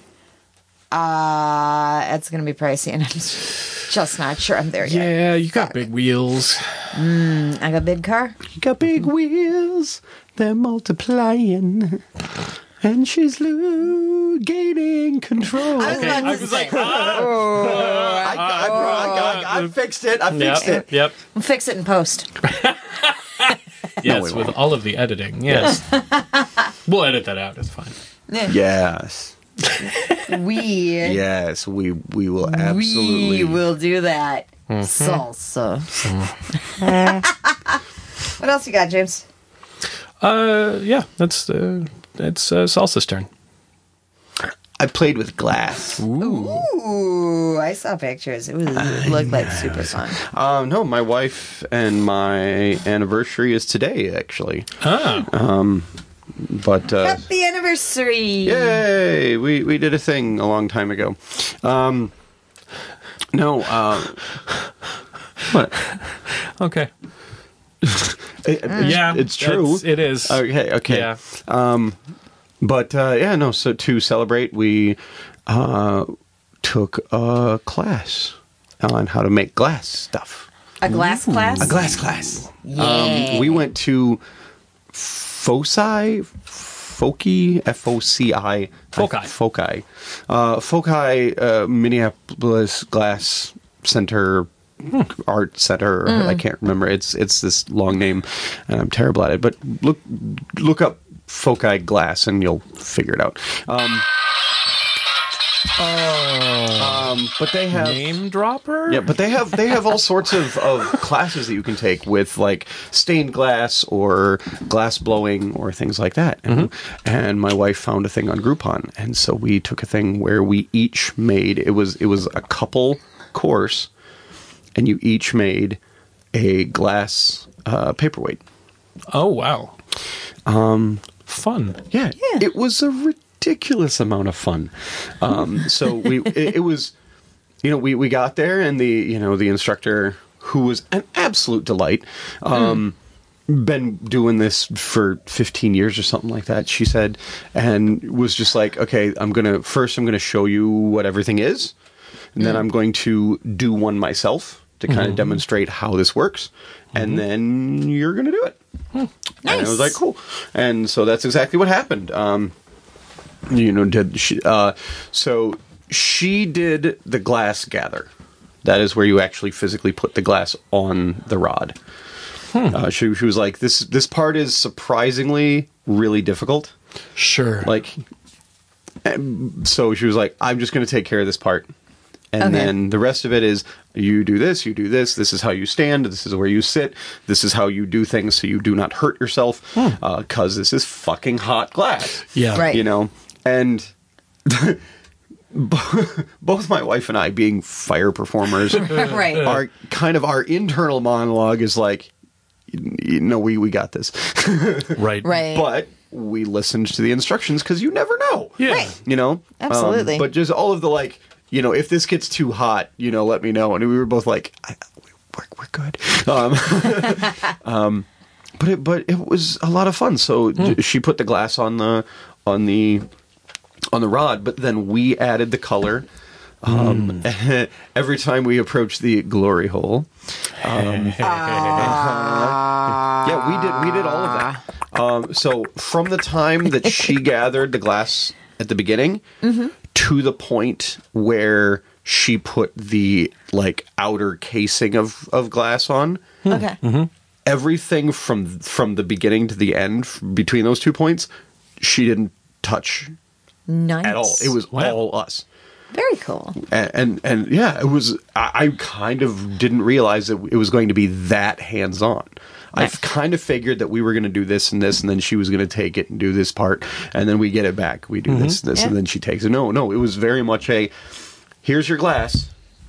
Uh, it's gonna be pricey, and I'm just not sure I'm there yet. Yeah, you got big wheels. I got a big car. You got big wheels, they're multiplying, and she's lo- gaining control. I was Okay, about to I was say. like, ah! I, got, I, got, I, got, I fixed it. I fixed Yep, it. yep. We'll fix it in post. Yes, we with won't. all of the editing. Yes. We'll edit that out. It's fine. Yes. We Yes, we we will absolutely. we will do that. Salsa. What else you got, James? Uh, yeah, that's uh, it's uh, Salsa's turn. I played with glass. Ooh, I saw pictures. It was it looked like super fun. Um, no, my wife and my anniversary is today, actually. Ah, But uh, Happy anniversary! yay, we we did a thing a long time ago. Um, no, uh, what? okay. It- it's, Yeah, it's true. it's- it is. Okay, okay. Yeah. But uh, yeah, no. So to celebrate, we uh, took a class on how to make glass stuff. A glass class? A glass class. Yeah. Um, we went to Foci, Foci, F O C I. Foci. Foci. Uh, Foci, uh, Minneapolis Glass Center, Art Center. I can't remember. It's it's this long name, and I'm terrible at it. But look look up Foci Glass, and you'll figure it out. Um, um, but they have Name dropper? yeah, but they have they have all sorts of, of classes that you can take with like stained glass or glass blowing or things like that. And, and my wife found a thing on Groupon, and so we took a thing where we each made it was it was a couple course, and you each made a glass uh, paperweight. Oh, wow. Um, Fun. Yeah, it was a ridiculous amount of fun. Um, so we, it, it was, you know, we, we got there, and the you know the instructor, who was an absolute delight, um, mm. been doing this for fifteen years or something like that. She said, and was just like, okay, I'm gonna first I'm gonna show you what everything is, and mm. then I'm going to do one myself to kind mm-hmm. of demonstrate how this works, mm-hmm. and then you're gonna do it. Nice. And I was like, cool. And so that's exactly what happened. Um, you know, did she, uh, so she did the glass gather. That is where you actually physically put the glass on the rod. Hmm. Uh, she, she was like, this, this part is surprisingly really difficult. Sure. Like, so she was like, I'm just going to take care of this part. And okay. then the rest of it is you do this, you do this, this is how you stand, this is where you sit, this is how you do things so you do not hurt yourself, because hmm. uh, this is fucking hot glass. Yeah. Right. You know? And both my wife and I, being fire performers, right. are kind of our internal monologue is like, you know, we, we got this. Right. Right. But we listened to the instructions because you never know. Yeah. Right. You know? Absolutely. Um, but just all of the like, you know, if this gets too hot, you know, let me know. And we were both like, I, we're, we're good. Um, um, but it, but it was a lot of fun. So mm. she put the glass on the on the on the rod, but then we added the color. Um, mm. Every time we approached the glory hole, um, uh, yeah, we did we did all of that. Um, so from the time that she gathered the glass at the beginning. Mm-hmm. to the point where she put the like outer casing of, of glass on. Okay. Mm-hmm. Everything from from the beginning to the end between those two points, she didn't touch nice. at all. It was wow. all us. Very cool. And, and and yeah, it was. I, I kind of didn't realize that it was going to be that hands on. Nice. I kind of figured that we were going to do this and this, and then she was going to take it and do this part, and then we get it back. We do mm-hmm. this, this, yeah. and then she takes it. No, no, it was very much a, here's your glass,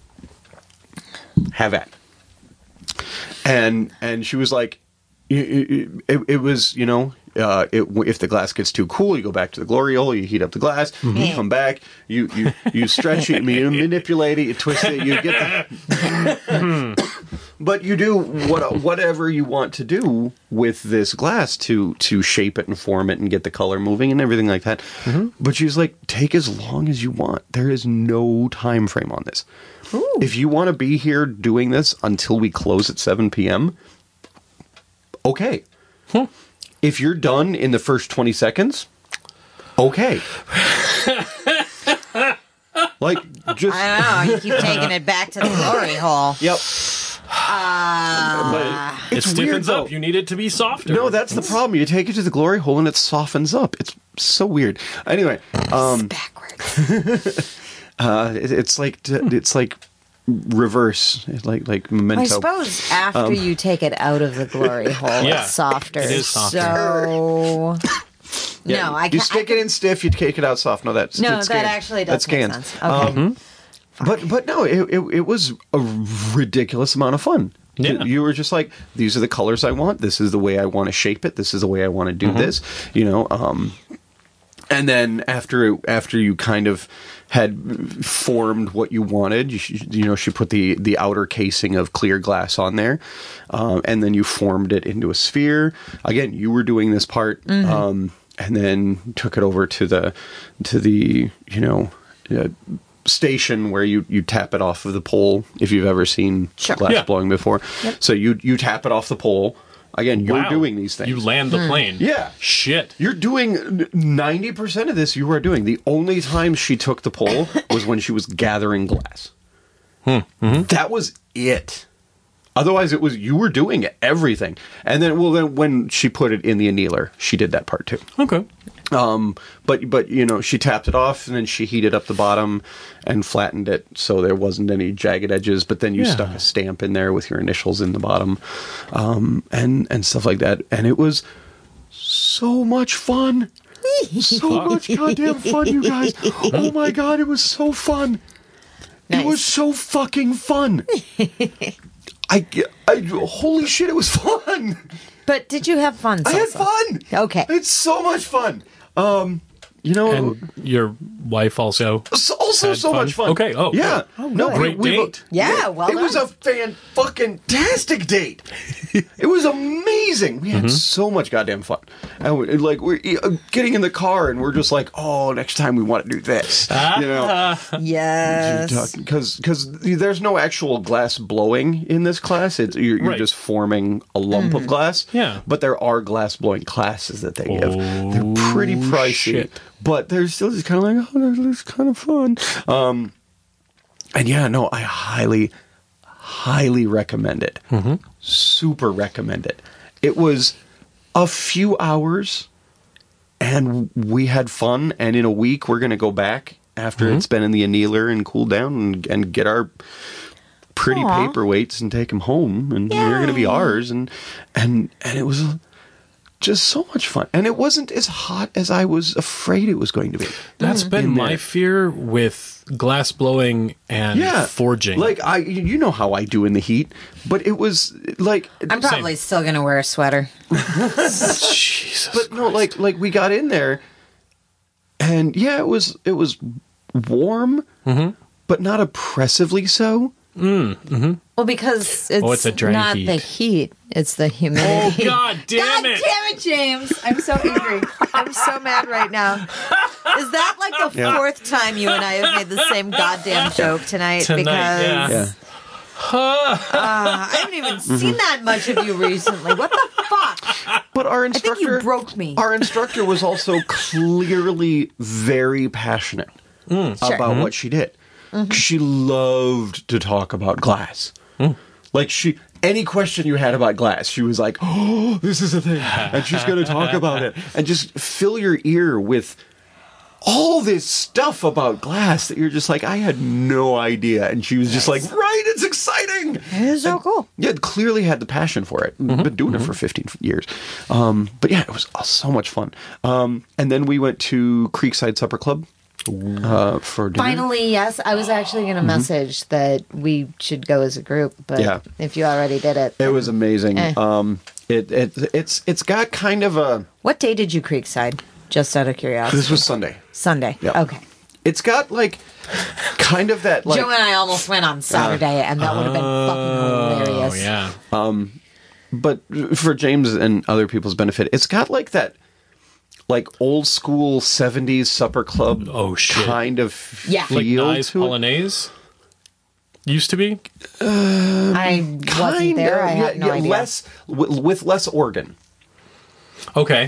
have at. And and she was like, it, it, it was, you know, uh, it, if the glass gets too cool, you go back to the glory hole, you heat up the glass, mm-hmm. you come back, you you, you stretch it, you manipulate it, you twist it, you get the... But you do what, whatever you want to do with this glass to to shape it and form it and get the color moving and everything like that. Mm-hmm. But she's like, take as long as you want. There is no time frame on this. Ooh. If you want to be here doing this until we close at seven p.m., okay. Hmm. If you're done in the first twenty seconds, okay. Like, just... I don't know. You keep taking it back to the glory hole. Yep. Ah. It It's stiffens weird, though. up. You need it to be softer. No, that's the problem. You take it to the glory hole and it softens up. It's so weird. Anyway, um, Backwards. uh, it, it's like it's like reverse, it's like like memento. I suppose after you take it out of the glory hole, Yeah, it's softer. it is softer. So Yeah, no, I you can't. stick it in stiff, you take it out soft. No, that's No, that's that scanned. actually That's does make scanned. sense. Okay. Um, But but no, it, it it was a ridiculous amount of fun. Yeah. You were just like, these are the colors I want. This is the way I want to shape it. This is the way I want to do Mm-hmm. this. You know, um, and then after after you kind of had formed what you wanted, you, sh- you know, she put the the outer casing of clear glass on there, um, and then you formed it into a sphere. Again, you were doing this part, um, and then took it over to the to the you know. Uh, station where you, you tap it off of the pole, if you've ever seen Sure. glass Yeah. blowing before. Yep. So you you tap it off the pole. Again, you're Wow. doing these things. You land the plane. Yeah. Shit. You're doing ninety percent of this you are doing. The only time she took the pole was when she was gathering glass. That was it. Otherwise, it was you were doing everything. And then, well, then when she put it in the annealer, she did that part too. Okay. Um, but but you know, she tapped it off and then she heated up the bottom and flattened it so there wasn't any jagged edges. But then you Yeah. stuck a stamp in there with your initials in the bottom, um, and and stuff like that. And it was so much fun, so much goddamn fun, you guys! Oh my god, it was so fun. It was Nice. so fucking fun. I, I holy shit, it was fun. But did you have fun? I had Salsa? fun. Okay. It's so much fun. Um, you know, And your wife also. it's also had so fun? much fun. Okay, oh, yeah. good. no, good. Great date. Yeah, well it was done. a fan fucking tastic date. It was amazing. We had so much goddamn fun. And we, like we're uh, getting in the car and we're just like, oh, next time we want to do this. You know. Yes. Because because there's no actual glass blowing in this class. It's you're, you're Right. just forming a lump of glass. Yeah. But there are glass blowing classes that they give. They're pretty pricey, shit. but they're still just kind of like, oh, that's kind of fun. Um, and yeah, no, I highly, highly recommend it. Super recommend it. It was a few hours, and we had fun. And in a week, we're going to go back after it's been in the annealer and cooled down and, and get our pretty Aw. paperweights and take them home, and they're going to be Yay. ours. And and and it was just so much fun, and it wasn't as hot as I was afraid it was going to be. That's been In my there. fear with glass blowing and Yeah, forging. Like I, you know how I do in the heat, but it was like, I'm probably still going to wear a sweater. Jesus. but no, like like we got in there, and yeah, it was it was warm, but not oppressively so. Well, because it's, Oh, it's a dry not heat. the heat, it's the oh, humidity. God damn God it. damn it, James! I'm so angry. I'm so mad right now. Is that like the Yeah. fourth time you and I have made the same goddamn joke tonight? Tonight, because yeah. uh, I haven't even seen that much of you recently. What the fuck? But our I think instructor, you broke me. Our instructor was also clearly very passionate Sure. about what she did. She loved to talk about glass. Like she, any question you had about glass, she was like, "Oh, this is a thing," and she's going to talk about it, and just fill your ear with all this stuff about glass that you're just like, I had no idea, and she was just like, "Right, it's exciting." It is so cool. Yeah, clearly had the passion for it. Been doing it for fifteen years. Um, but yeah, it was uh, so much fun. Um, and then we went to Creekside Supper Club uh, for dinner. Finally, yes. I was actually going to message that we should go as a group, but Yeah. if you already did it. It was amazing. Eh. Um, it, it it's it's got kind of a. What day did you Creekside? Just out of curiosity. This was Sunday. Sunday. Yeah. Okay. It's got like kind of that like Joe and I almost went on Saturday, and that would have been fucking hilarious. Oh, yeah. but for James and other people's benefit, it's got like that, like old school seventies supper club. Oh, shit. Kind of Yeah. Like feel Nice to it. Polonaise? Used to be? I wasn't Kind there. of, I have yeah, no yeah, idea. Less with, with less organ. Okay.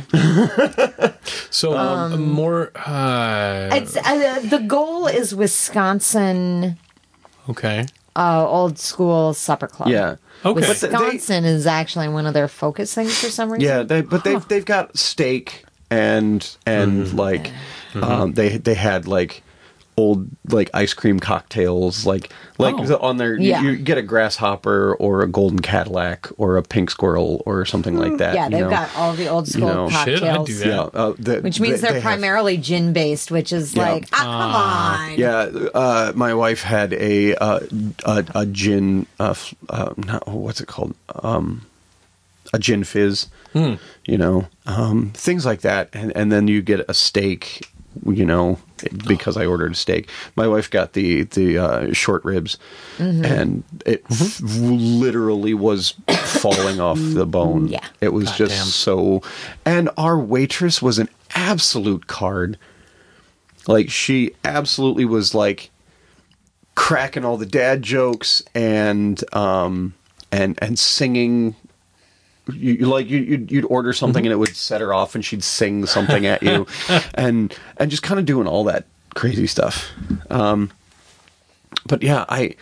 so um, more. Uh, It's uh, the goal is Wisconsin okay. uh, old school supper club. Yeah. Okay. But the- they- Wisconsin is actually one of their focus things for some reason. Yeah, they, but they've they've got steak and and like um, they they had like old like ice cream cocktails like like Oh. the- on their Yeah. you, you get a grasshopper or a golden Cadillac or a pink squirrel or something like that. Yeah, you they've know? got all the old school know, cocktails. Shit, I'd do that. yeah, uh, the, Which means they- they're they have- primarily gin based, which is Yeah. like, ah, come on. Yeah, uh, my wife had a uh, a, a gin. Uh, f- uh, not, what's it called? Um, a gin fizz. You know, um, things like that, and and then you get a steak. You know, because I ordered a steak. My wife got the the uh, short ribs, and it f- literally was falling off the bone. Yeah. It was God just damn. so. And our waitress was an absolute card. Like, she absolutely was like cracking all the dad jokes and um and and singing. You, you like you you'd, you'd order something and it would set her off and she'd sing something at you, and and just kind of doing all that crazy stuff. Um, but yeah, I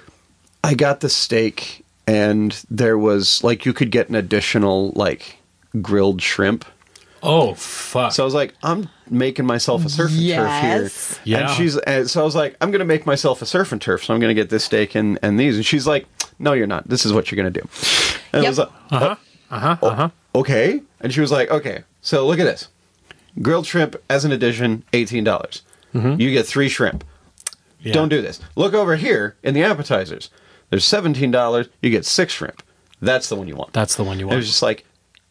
I got the steak and there was like you could get an additional like grilled shrimp. Oh, fuck. So I was like, I'm making myself a surf and Yes. turf here. Yeah. And she's and so I was like, I'm going to make myself a surf and turf. So I'm going to get this steak and, and these. And she's like, no, you're not. This is what you're going to do. And I Yep. was like, uh-huh. Uh-huh. Uh-huh. okay. And she was like, okay, so look at this. Grilled shrimp as an addition, eighteen dollars. You get three shrimp. Yeah. Don't do this. Look over here in the appetizers. There's seventeen dollars. You get six shrimp. That's the one you want. That's the one you And it want. was just like,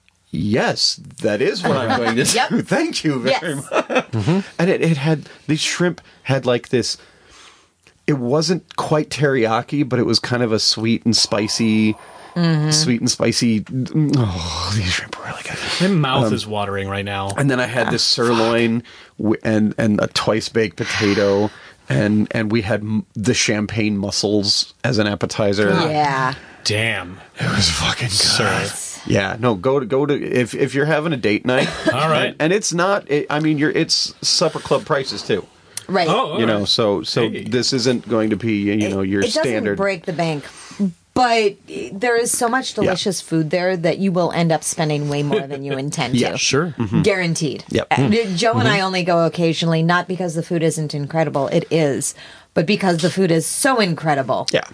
yes, that is what I'm going to do. Yep. Thank you very Yes. much. And it, it had, these shrimp had like this, it wasn't quite teriyaki, but it was kind of a sweet and spicy, sweet and spicy. Oh, these shrimp were really good. My mouth is watering right now. And then I had this sirloin w- and and a twice baked potato, and and we had m- the champagne mussels as an appetizer. Yeah. Damn. It was fucking good. Sir. Yeah, no, go to go to if if you're having a date night. All right. and, and it's not. It, I mean, you're it's supper club prices too. Right. Oh, all You know, right. so so Hey. this isn't going to be you know your it doesn't standard. break the bank, but there is so much delicious food there that you will end up spending way more than you intend Yeah, to. Sure. Guaranteed. Yep. Uh, Joe and I only go occasionally, not because the food isn't incredible. It is, but because the food is so incredible. Yeah,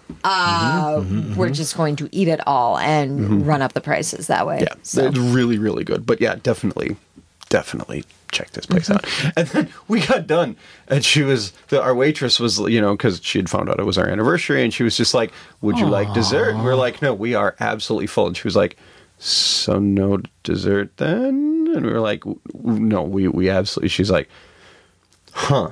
Uh, we're just going to eat it all and run up the prices that way. yeah, So. it's really really good. But yeah, definitely, definitely check this place out. And then we got done, and she was the, our waitress was you know because she had found out it was our anniversary, and she was just like, "Would you like dessert?" And we we're like, "No, we are absolutely full." And she was like, "So no dessert then?" And we were like, "W- "No, we we absolutely." She's like, "Huh."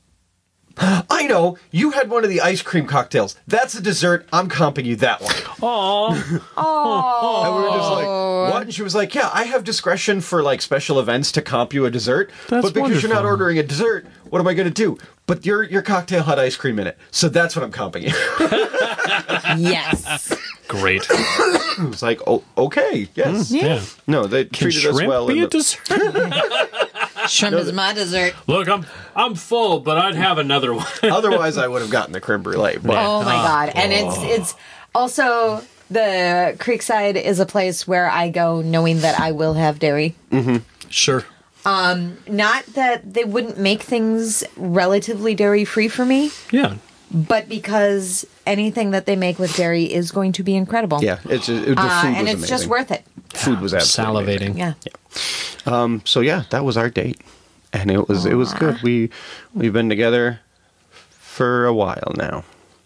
I know. You had one of the ice cream cocktails. That's a dessert. I'm comping you that one. Aw. And we were just like, what? And she was like, yeah, I have discretion for like special events to comp you a dessert. That's but because you're not wonderful. ordering a dessert, what am I going to do? But your your cocktail had ice cream in it. So that's what I'm comping you. Yes. Great. It was like, oh, okay, yes. Yeah. No, they Can treated us shrimp well. be in a the- dessert? Shrimp is my dessert. Look, I'm I'm full, but I'd have another one. Otherwise, I would have gotten the creme brulee. But Oh my god! And it's it's also the Creekside is a place where I go knowing that I will have dairy. Sure. Not that they wouldn't make things relatively dairy free for me, Yeah. but because anything that they make with dairy is going to be incredible. yeah, it's just, it, the food Uh, was and it's amazing. just worth it. Food was absolutely amazing. Salivating. Yeah. So yeah, that was our date, and it was it was good. We we've been together for a while now.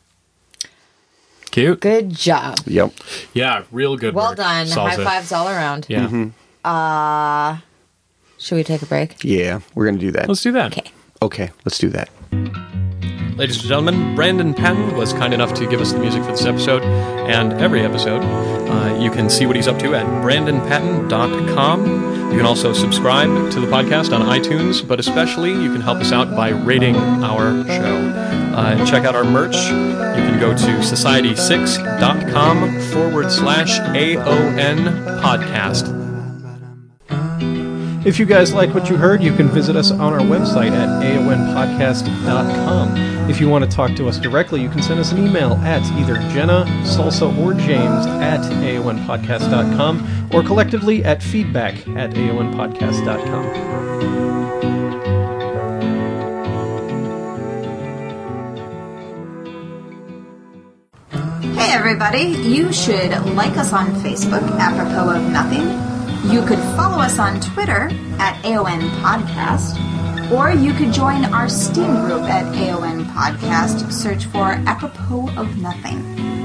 Cute. Good job. Yep. Yeah, real good Well work. done. Salsa. High fives all around. Yeah. Should we take a break? Yeah, we're gonna do that. Let's do that. Okay. Okay, let's do that. Ladies and gentlemen, Brandon Patton was kind enough to give us the music for this episode and every episode. Uh, you can see what he's up to at brandon patton dot com. You can also subscribe to the podcast on iTunes, but especially you can help us out by rating our show. Uh, check out our merch. You can go to society six dot com forward slash A O N podcast. If you guys like what you heard, you can visit us on our website at A O N podcast dot com. If you want to talk to us directly, you can send us an email at either Jenna, Salsa, or James at A O N podcast dot com, or collectively at feedback at A O N podcast dot com. Hey everybody, you should like us on Facebook, apropos of nothing. You could follow us on Twitter at A O N Podcast, or you could join our Steam group at A O N Podcast. Search for apropos of nothing.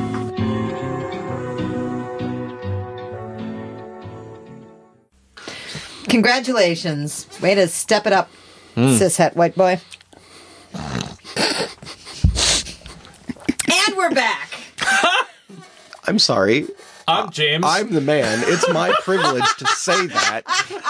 Congratulations. Way to step it up, cishet white boy. And we're back. I'm sorry. I'm James. I'm the man. It's my privilege to say that.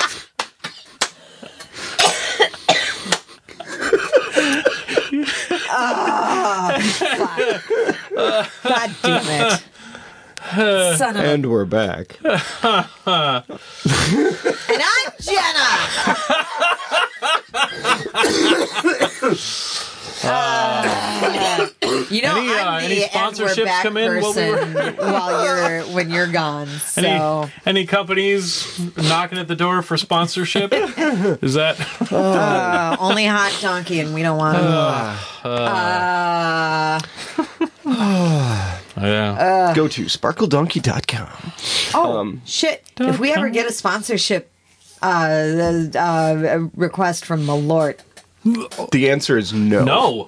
Oh, fuck. God damn it. Son of a... And we're back. And I'm Jenna. Uh, you know, Any, uh, I'm any the and we're sponsorships back come in while we were- person while you're when you're gone. So Any, any companies knocking at the door for sponsorship? Is that? uh, only hot donkey, and we don't want to. Uh, Yeah. Go to sparkle donkey dot com. oh shit! If we ever get a sponsorship uh, uh, request from Malort, The answer is no. No.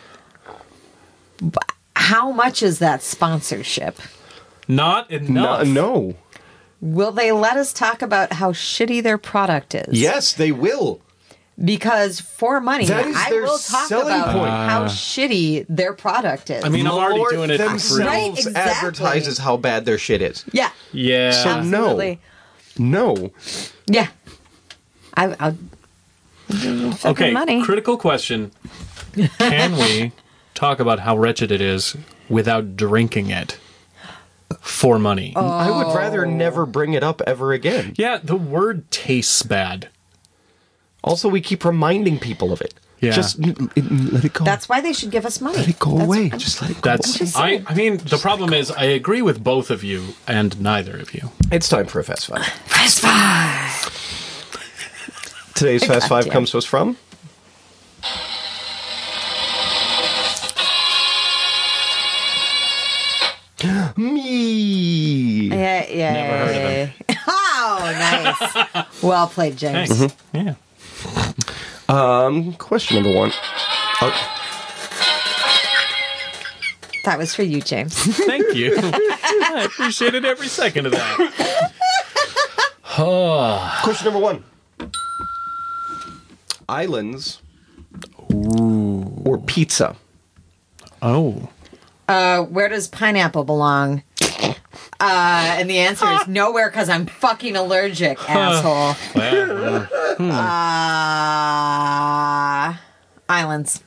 how much is that sponsorship? Not No. enough. No. Will they let us talk about how shitty their product is? Yes, they will. Because for money, That is I their will talk selling about point. how shitty their product is. I mean, I'm already Malort doing it for free. themselves Right, exactly. advertises how bad their shit is. yeah, Yeah. So absolutely. no. No. Yeah, I, I'll. Okay, money. critical question. Can we talk about how wretched it is without drinking it for money? Oh. I would rather never bring it up ever again. Yeah, the word tastes bad. Also, we keep reminding people of it. Yeah. Just n- n- let it go. That's why they should give us money. let it go That's- away. I'm- Just let it go. That's I, I mean, the problem is I agree with both of you and neither of you. It's time for a Fast Five. Fast Five. Today's Fast Five Goddamn. comes to us from me. Yeah, yeah. Never heard of him. Oh, nice. Well played, James. Thanks. Yeah. Um, question number one. Oh, That was for you, James. Thank you. I appreciated every second of that. Oh. question number one. Islands or pizza? Oh. Uh, where does pineapple belong? Uh, and the answer is nowhere because I'm fucking allergic, asshole. Well, Uh, islands.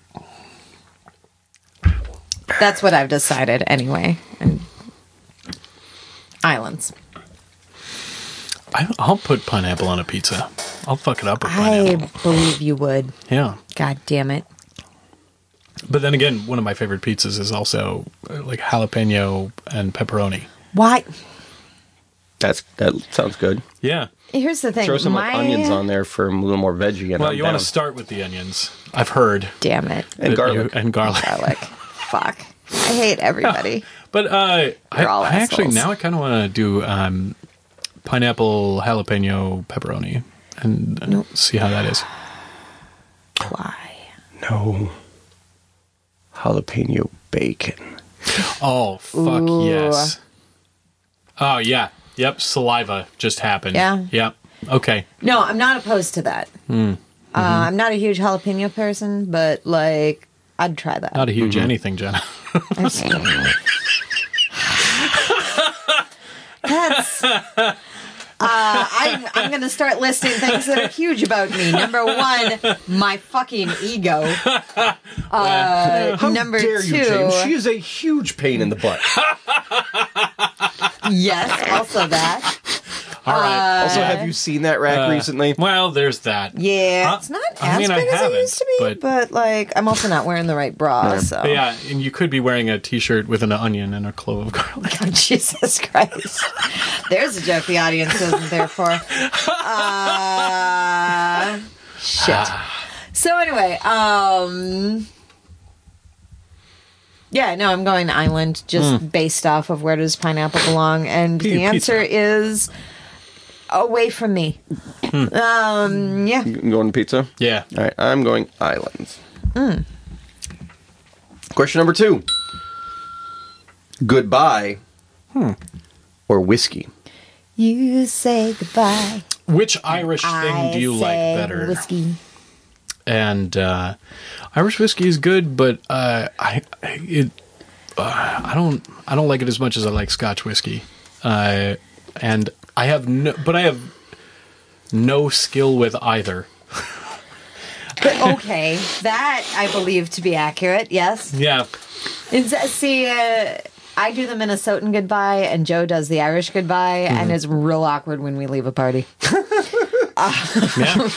That's what I've decided anyway. And islands. I, I'll put pineapple on a pizza. I'll fuck it up with I pineapple. believe you would. Yeah. God damn it. But then again, one of my favorite pizzas is also uh, like jalapeno and pepperoni. Why? That's that sounds good. Yeah. Here's the thing. Throw some my, like onions on there for a little more veggie. And Well, I'm you want down. to start with the onions. I've heard. Damn it. and that garlic. you- and garlic. Garlic. Fuck. I hate everybody. But uh, I, They're all I actually assholes. now I kind of want to do um, pineapple jalapeno pepperoni and, and see how that is. Why? No. Jalapeno bacon. Oh fuck Ooh. yes! Oh yeah, yep. Saliva just happened. Yeah? Yep. Okay. No, I'm not opposed to that. Hmm. Uh, I'm not a huge jalapeno person, but like, I'd try that. Not a huge anything, Jenna. That's. Uh, I'm, I'm going to start listing things that are huge about me. Number one, my fucking ego. Uh, How number dare two, you, James? She is a huge pain in the butt. yes, also that. All right. Also, Yeah. have you seen that rack Uh, recently? Well, there's that. Yeah, Huh? it's not as I mean, I big as it haven't, used to be, but, but- like I'm also not wearing the right bra. So But yeah, and you could be wearing a T-shirt with an onion and a clove of garlic. Oh, Jesus Christ. There's a joke the audience isn't there for. Uh, shit. So anyway, um... yeah, no, I'm going to Island just based off of where does pineapple belong. And P- the answer pizza. is away from me. Um, yeah. You going to pizza? Yeah. All right, I'm going islands. Question number two. Goodbye or whiskey? You say goodbye. Which Irish thing I do you like say better? Whiskey. And uh, Irish whiskey is good, but uh, I it uh, I don't I don't like it as much as I like Scotch whiskey. Uh, and I have no, but I have no skill with either. But okay, that I believe to be accurate, yes. Yeah. It's, uh, see, uh, I do the Minnesotan goodbye, and Joe does the Irish goodbye, and it's real awkward when we leave a party. Yeah.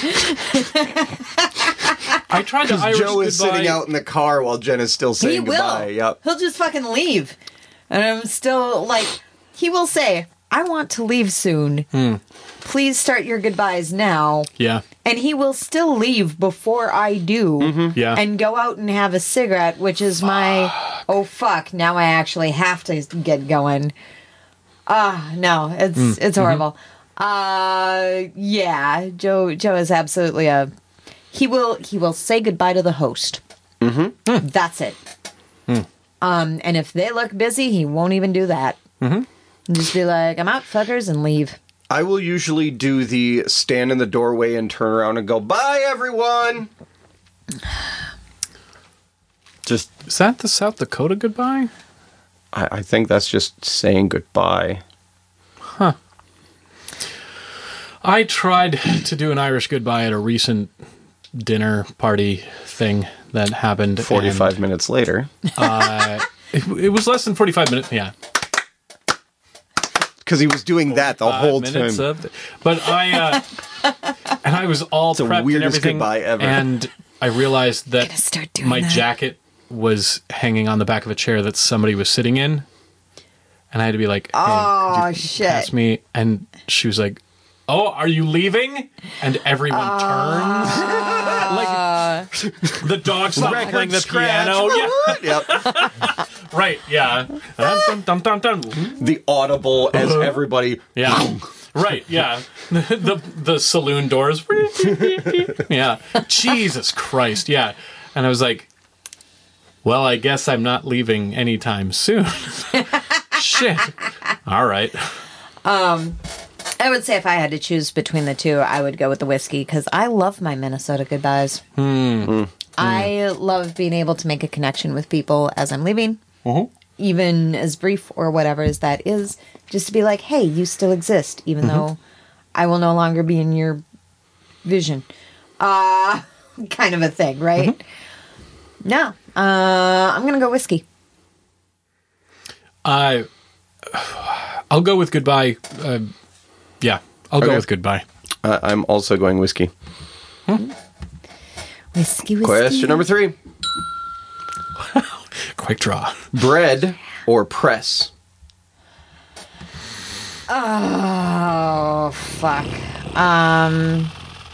I tried the Irish Joe is goodbye. sitting out in the car while Jen is still saying He will. goodbye. Yep. He'll just fucking leave. And I'm still like, he will say, I want to leave soon. Please start your goodbyes now. Yeah. And he will still leave before I do Yeah. and go out and have a cigarette, which is my, oh fuck, now I actually have to get going. Ah, no, it's it's horrible. Uh, yeah, Joe Joe is absolutely a, he will he will say goodbye to the host. Mm-hmm. That's it. Um, and if they look busy, he won't even do that. Mm-hmm. Just be like, I'm out, fuckers, and leave. I will usually do the stand in the doorway and turn around and go, bye, everyone. Just, Is that the South Dakota goodbye? I, I think that's just saying goodbye. I tried to do an Irish goodbye at a recent dinner party thing that happened. forty-five minutes later. and, uh, it, it was less than forty-five minutes. Yeah. Because he was doing that the Five whole minutes time. of the- but I, uh, and I was all the prepped and weirdest everything. goodbye ever. And I realized that Gonna start doing my that. jacket was hanging on the back of a chair that somebody was sitting in. And I had to be like, hey, Oh, could you shit. pass me? And she was like, oh, are you leaving? And everyone turns. like, the dog stopped playing the piano. Yeah. Yep. Right, yeah. Dun, dun, dun, dun, dun. The audible as everybody. Yeah. Right, yeah. the the saloon doors. Yeah. Jesus Christ, yeah. And I was like, well, I guess I'm not leaving anytime soon. Shit. All right. I would say if I had to choose between the two, I would go with the whiskey because I love my Minnesota goodbyes. I love being able to make a connection with people as I'm leaving, even as brief or whatever as that is, just to be like, hey, you still exist, even though I will no longer be in your vision. Uh, kind of a thing, right? No. Uh, I'm going to go whiskey. I I'll go with goodbye. Uh, yeah, I'll Okay. go with goodbye. Uh, I'm also going whiskey. Whiskey, whiskey. Question number three. Quick draw. Bread or press? Oh, fuck. Um,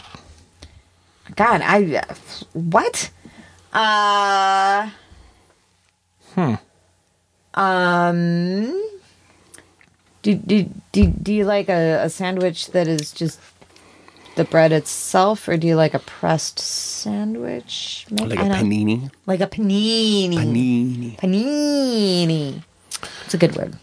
God, I, what? Uh, Hmm. um, do, do, do, do you like a, a sandwich that is just the bread itself, or do you like a pressed sandwich? Maybe- Like a I don't- panini? Like a panini. Panini. Panini. It's a good word.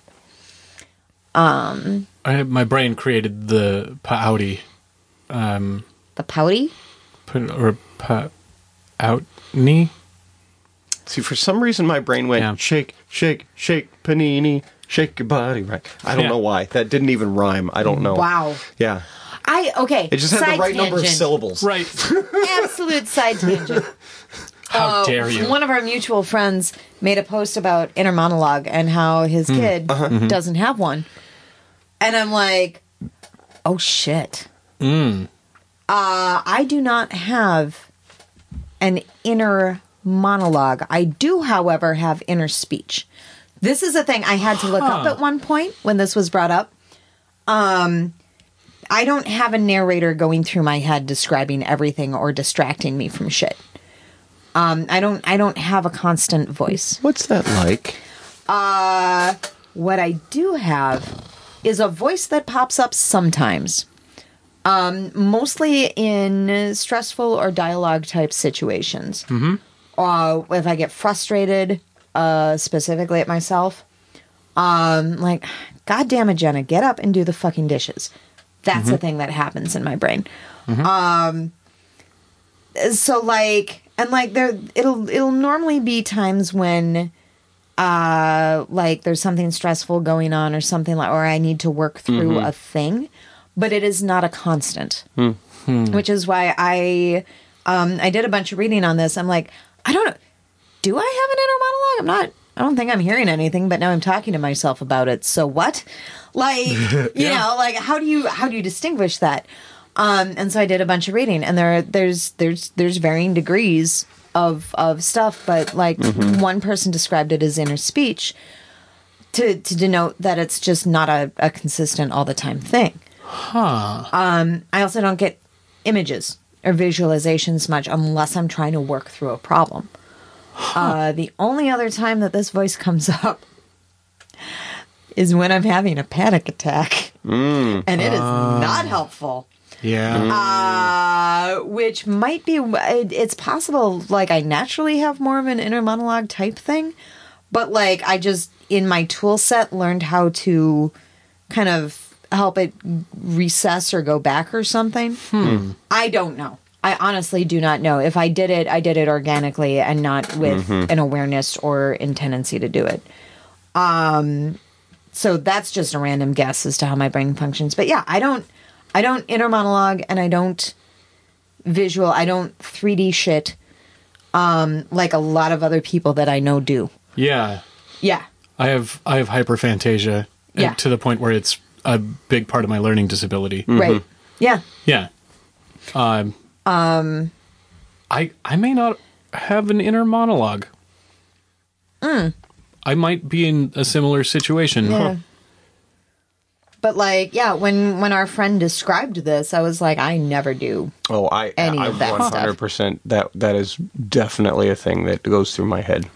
Um, I, my brain created the pouty, um, the pouty? pa- or pa- out knee. See, for some reason, my brain went Yeah. shake, shake, shake, panini, shake your body right. I don't Yeah. know why. That didn't even rhyme. I don't know. Wow. Yeah. I, okay. It just had side the right number of tangent. syllables. Right. Absolute side tangent. How Uh, dare you? One of our mutual friends made a post about inner monologue and how his Hmm. kid Uh-huh. Mm-hmm. doesn't have one. And I'm like, Oh, shit. Mm. Uh, I do not have an inner monologue. I do, however, have inner speech. This is a thing I had to look huh. up at one point when this was brought up. Um, I don't have a narrator going through my head describing everything or distracting me from shit. Um, I don't. I don't have a constant voice. What's that like? Uh, what I do have is a voice that pops up sometimes. Um, mostly in stressful or dialogue type situations. Mm-hmm. Uh, if I get frustrated, uh, specifically at myself, um, like, God damn it, Jenna, get up and do the fucking dishes. That's mm-hmm. the thing that happens in my brain. Mm-hmm. Um, so like, and like there, it'll, it'll normally be times when, uh, like there's something stressful going on or something like, or I need to work through mm-hmm. a thing. But it is not a constant, mm-hmm. which is why I um, I did a bunch of reading on this. I'm like, I don't know. Do I have an inner monologue? I'm not. I don't think I'm hearing anything, but now I'm talking to myself about it. So what? Like, you yeah. know, like how do you how do you distinguish that? Um, and so I did a bunch of reading, and there there's there's there's varying degrees of of stuff. But like mm-hmm. one person described it as inner speech to to denote that it's just not a, a consistent all the time thing. Huh. Um, I also don't get images or visualizations much unless I'm trying to work through a problem. Huh. Uh, the only other time that this voice comes up is when I'm having a panic attack. Mm. And it is uh, not helpful. Yeah. Uh, which might be, it, it's possible, like, I naturally have more of an inner monologue type thing. But, like, I just, in my tool set, learned how to kind of help it recess or go back or something. Hmm. I don't know. I honestly do not know. If I did it, I did it organically and not with mm-hmm. an awareness or in tendency to do it. Um, so that's just a random guess as to how my brain functions. But yeah, I don't, I don't inner monologue and I don't visual. I don't three D shit um, like a lot of other people that I know do. Yeah. Yeah. I have I have hyperphantasia. Yeah. To the point where it's a big part of my learning disability. Mm-hmm. Right. Yeah. Yeah. Um, um, I I may not have an inner monologue. Mm. I might be in a similar situation. Yeah. Huh. But like, yeah, when when our friend described this, I was like, I never do. Oh, I any I of that one hundred percent that that is definitely a thing that goes through my head.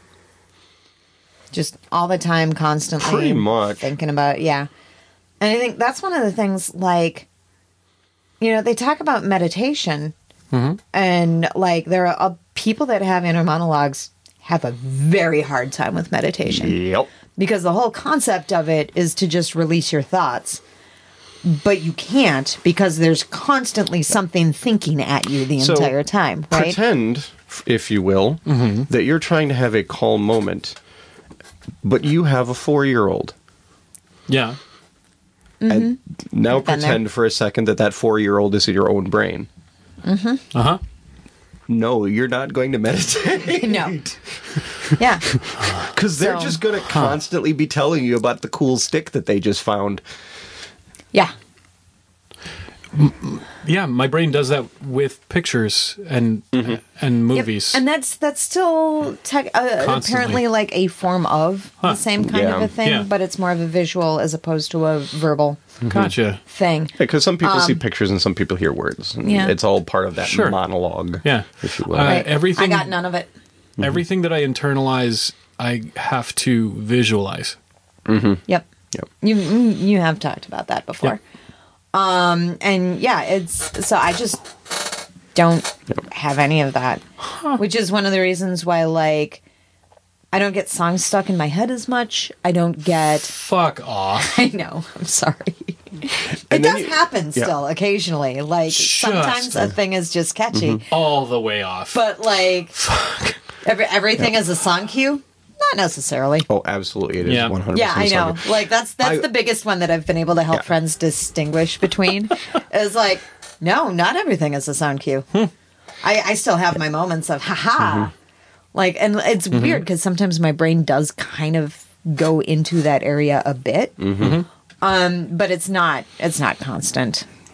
Just all the time, constantly. Pretty much. Thinking about, yeah. And I think that's one of the things, like, you know, they talk about meditation, mm-hmm. and, like, there are uh, people that have inner monologues have a very hard time with meditation. Yep. Because the whole concept of it is to just release your thoughts. But you can't, because there's constantly something thinking at you the so entire time, right? Pretend, if you will, mm-hmm. that you're trying to have a calm moment, but you have a four-year-old. Yeah. Mm-hmm. And now pretend for a second that that four-year-old is in your own brain. Mm-hmm. Uh-huh. No, you're not going to meditate. No. Yeah. Because they're So- just going to constantly be telling you about the cool stick that they just found. Yeah. Yeah, my brain does that with pictures and Mm-hmm. and movies. Yep. And that's that's still tech, uh, apparently like a form of Huh. the same kind Yeah. of a thing, Yeah. but it's more of a visual as opposed to a verbal Gotcha. thing. Because some people see pictures and some people hear words. And Um, Yeah. It's all part of that Sure. monologue, Yeah. if you will. Uh, Right. everything- I got none of it. Everything that I internalize, I have to visualize. Mm-hmm. Yep. Yep. You you have talked about that before. Um and yeah, it's so I just don't have any of that. Which is one of the reasons why like I don't get songs stuck in my head as much. I don't get Fuck off. I know, I'm sorry. It And then does you- happen yeah. still occasionally. Like Just- sometimes a thing is just catchy. All the way off. But like Fuck. every, everything is a song cue? Not necessarily. Oh, absolutely. It is Yeah. one hundred percent. Yeah, I know. something. Like that's that's I- the biggest one that I've been able to help Yeah. friends distinguish between. Is like, no, not everything is a sound cue. Hmm. I, I still have my moments of haha. Mm-hmm. Like, and it's weird because sometimes my brain does kind of go into that area a bit. Mm-hmm. Um, but it's not it's not constant.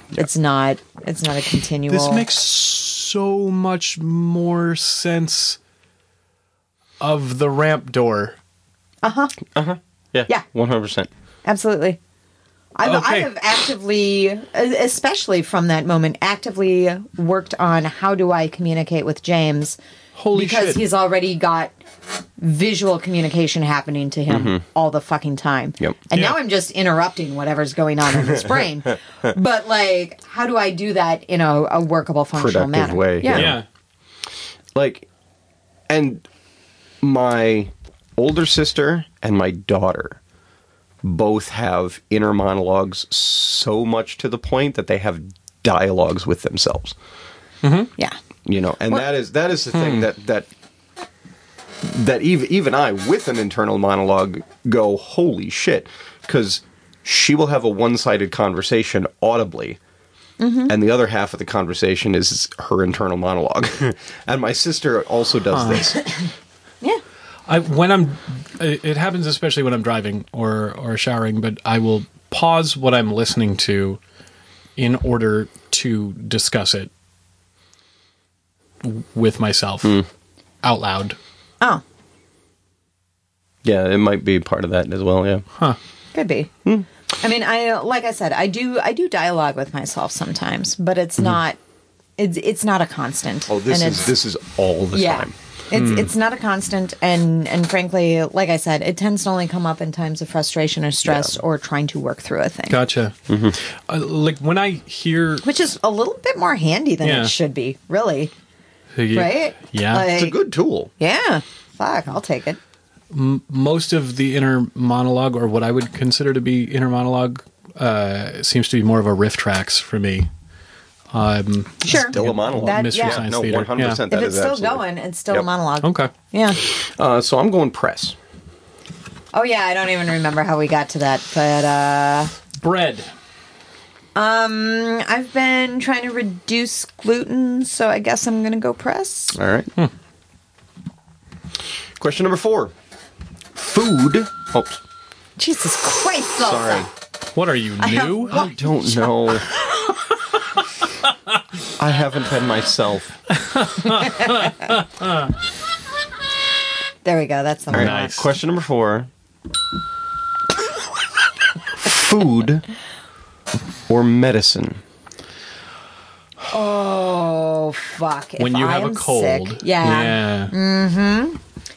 It's not. It's not a continual. This makes so much more sense of the ramp door. Uh-huh. Uh-huh. Yeah. Yeah. one hundred percent. Absolutely. I've, I Okay. have actively, especially from that moment, actively worked on how do I communicate with James. Holy because shit. he's already got visual communication happening to him all the fucking time. Yep. And Yeah. now I'm just interrupting whatever's going on in his brain. But, like, how do I do that in a, a workable, functional Productive manner? way, Yeah. yeah. Yeah. Like, and my older sister and my daughter both have inner monologues so much to the point that they have dialogues with themselves. Yeah. You know, and that is that is the thing that that that even even I with an internal monologue go, holy shit, because she will have a one-sided conversation audibly, and the other half of the conversation is her internal monologue. And my sister also does this. Yeah. I when I'm it it happens especially when I'm driving or or showering, but I will pause what I'm listening to in order to discuss it w- with myself out loud. Oh, Yeah, it might be part of that as well. Yeah. could be. I mean, I like I said, I do I do dialogue with myself sometimes, but it's not it's it's not a constant. Oh, this And is it's- this is all the yeah. time. It's it's not a constant, and and frankly, like I said, it tends to only come up in times of frustration or stress or trying to work through a thing, Gotcha. Uh, like when I hear which is a little bit more handy than Yeah. it should be, really, Yeah. right? Yeah. Like, It's a good tool. yeah. Fuck, I'll take it. Most of the inner monologue, or what I would consider to be inner monologue, uh, seems to be more of a riff tracks for me. Um, Sure, Still a monologue. That- Mystery yeah. Science No, Theater. one hundred percent. If That it's is still absolutely- going, it's still a Yep. monologue. Okay. Yeah. Uh, so I'm going press. Oh yeah, I don't even remember how we got to that, but uh, Bread. um, I've been trying to reduce gluten, so I guess I'm gonna go press. All right. Question number four. Food. Oh, Jesus Christ, Salsa. sorry. What are you, new? I don't know. I haven't been myself. There we go. That's the All one. right. Nice. Question number four. Food or medicine? Oh fuck! When If you I have a am cold. sick, yeah. Yeah.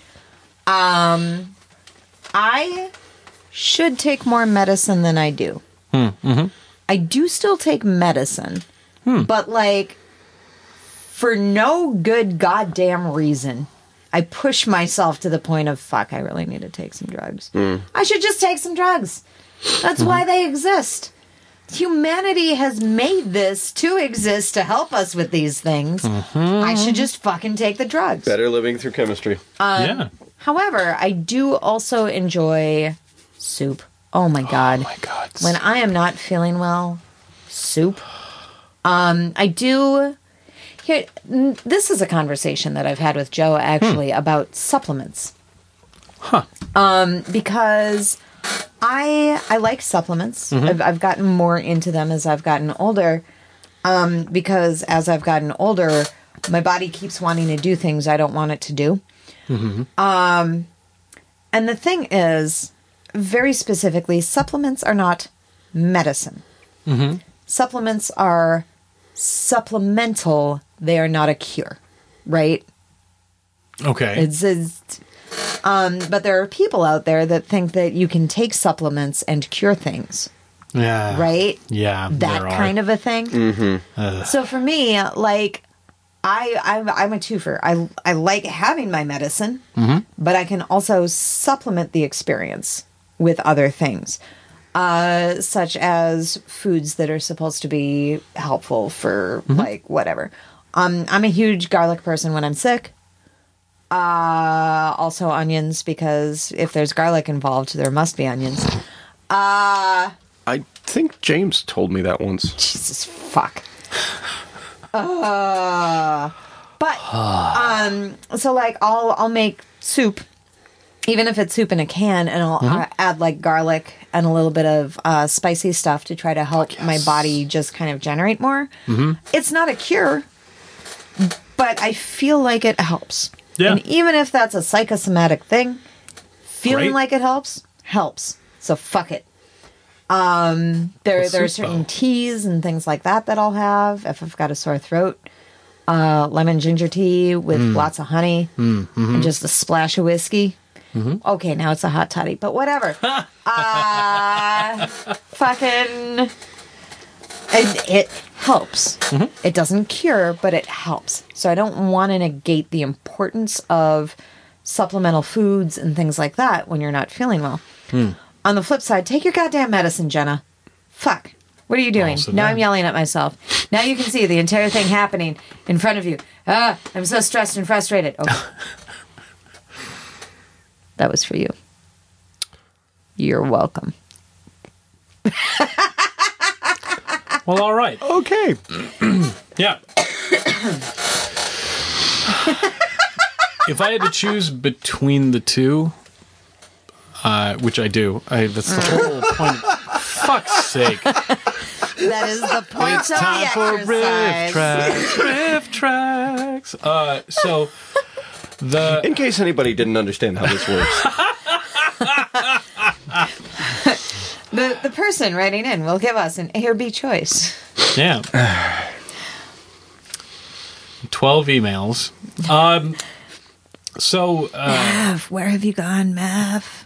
I should take more medicine than I do. I do still take medicine, but like for no good goddamn reason. I push myself to the point of fuck. I really need to take some drugs. I should just take some drugs. That's why they exist. Humanity has made this to exist to help us with these things. I should just fucking take the drugs. Better living through chemistry. yeah. However, I do also enjoy soup. Oh my god. Oh my God. When I am not feeling well, soup. Um, I do. Here, n- this is a conversation that I've had with Joe actually about supplements. Huh. Um, because I I like supplements. I've, I've gotten more into them as I've gotten older. Um, because as I've gotten older, my body keeps wanting to do things I don't want it to do. Um, and the thing is, very specifically, supplements are not medicine. Supplements are supplemental. They are not a cure, right? Okay. It's, it's um, but there are people out there that think that you can take supplements and cure things, yeah. right? Yeah. That kind of a thing. So for me, like, I I'm, I'm a twofer. I I like having my medicine, but I can also supplement the experience with other things, uh, such as foods that are supposed to be helpful for like whatever. Um, I'm a huge garlic person when I'm sick. Uh, also onions, because if there's garlic involved, there must be onions. Uh, I think James told me that once. Jesus fuck. Uh, but um, so like I'll I'll make soup, even if it's soup in a can, and I'll Mm-hmm. uh, add like garlic and a little bit of uh, spicy stuff to try to help my body just kind of generate more. Mm-hmm. It's not a cure, but I feel like it helps. Yeah. And even if that's a psychosomatic thing, feeling Great. like it helps, helps. So fuck it. Um, there, The there are soup certain bowl. teas and things like that that I'll have if I've got a sore throat. Uh, lemon ginger tea with Mm. lots of honey Mm-hmm. and just a splash of whiskey. Okay, now it's a hot toddy, but whatever. uh, fucking, it, it helps. Mm-hmm. It doesn't cure, but it helps. So I don't want to negate the importance of supplemental foods and things like that when you're not feeling well. Hmm. On the flip side, take your goddamn medicine, Jenna. Fuck. What are you doing? Also Now that. I'm yelling at myself. Now you can see the entire thing happening in front of you. Ah, I'm so stressed and frustrated. Okay. That was for you. You're welcome. Well, all right. Okay. Yeah. If I had to choose between the two, uh, which I do, I, that's the whole point. Fuck's sake. That is the point It's of time the for riff exercise. tracks. Riff tracks. Uh, so the In case anybody didn't understand how this works. The the person writing in will give us an A or B choice. yeah, twelve emails. Um, so uh, Mav, where have you gone, Mav?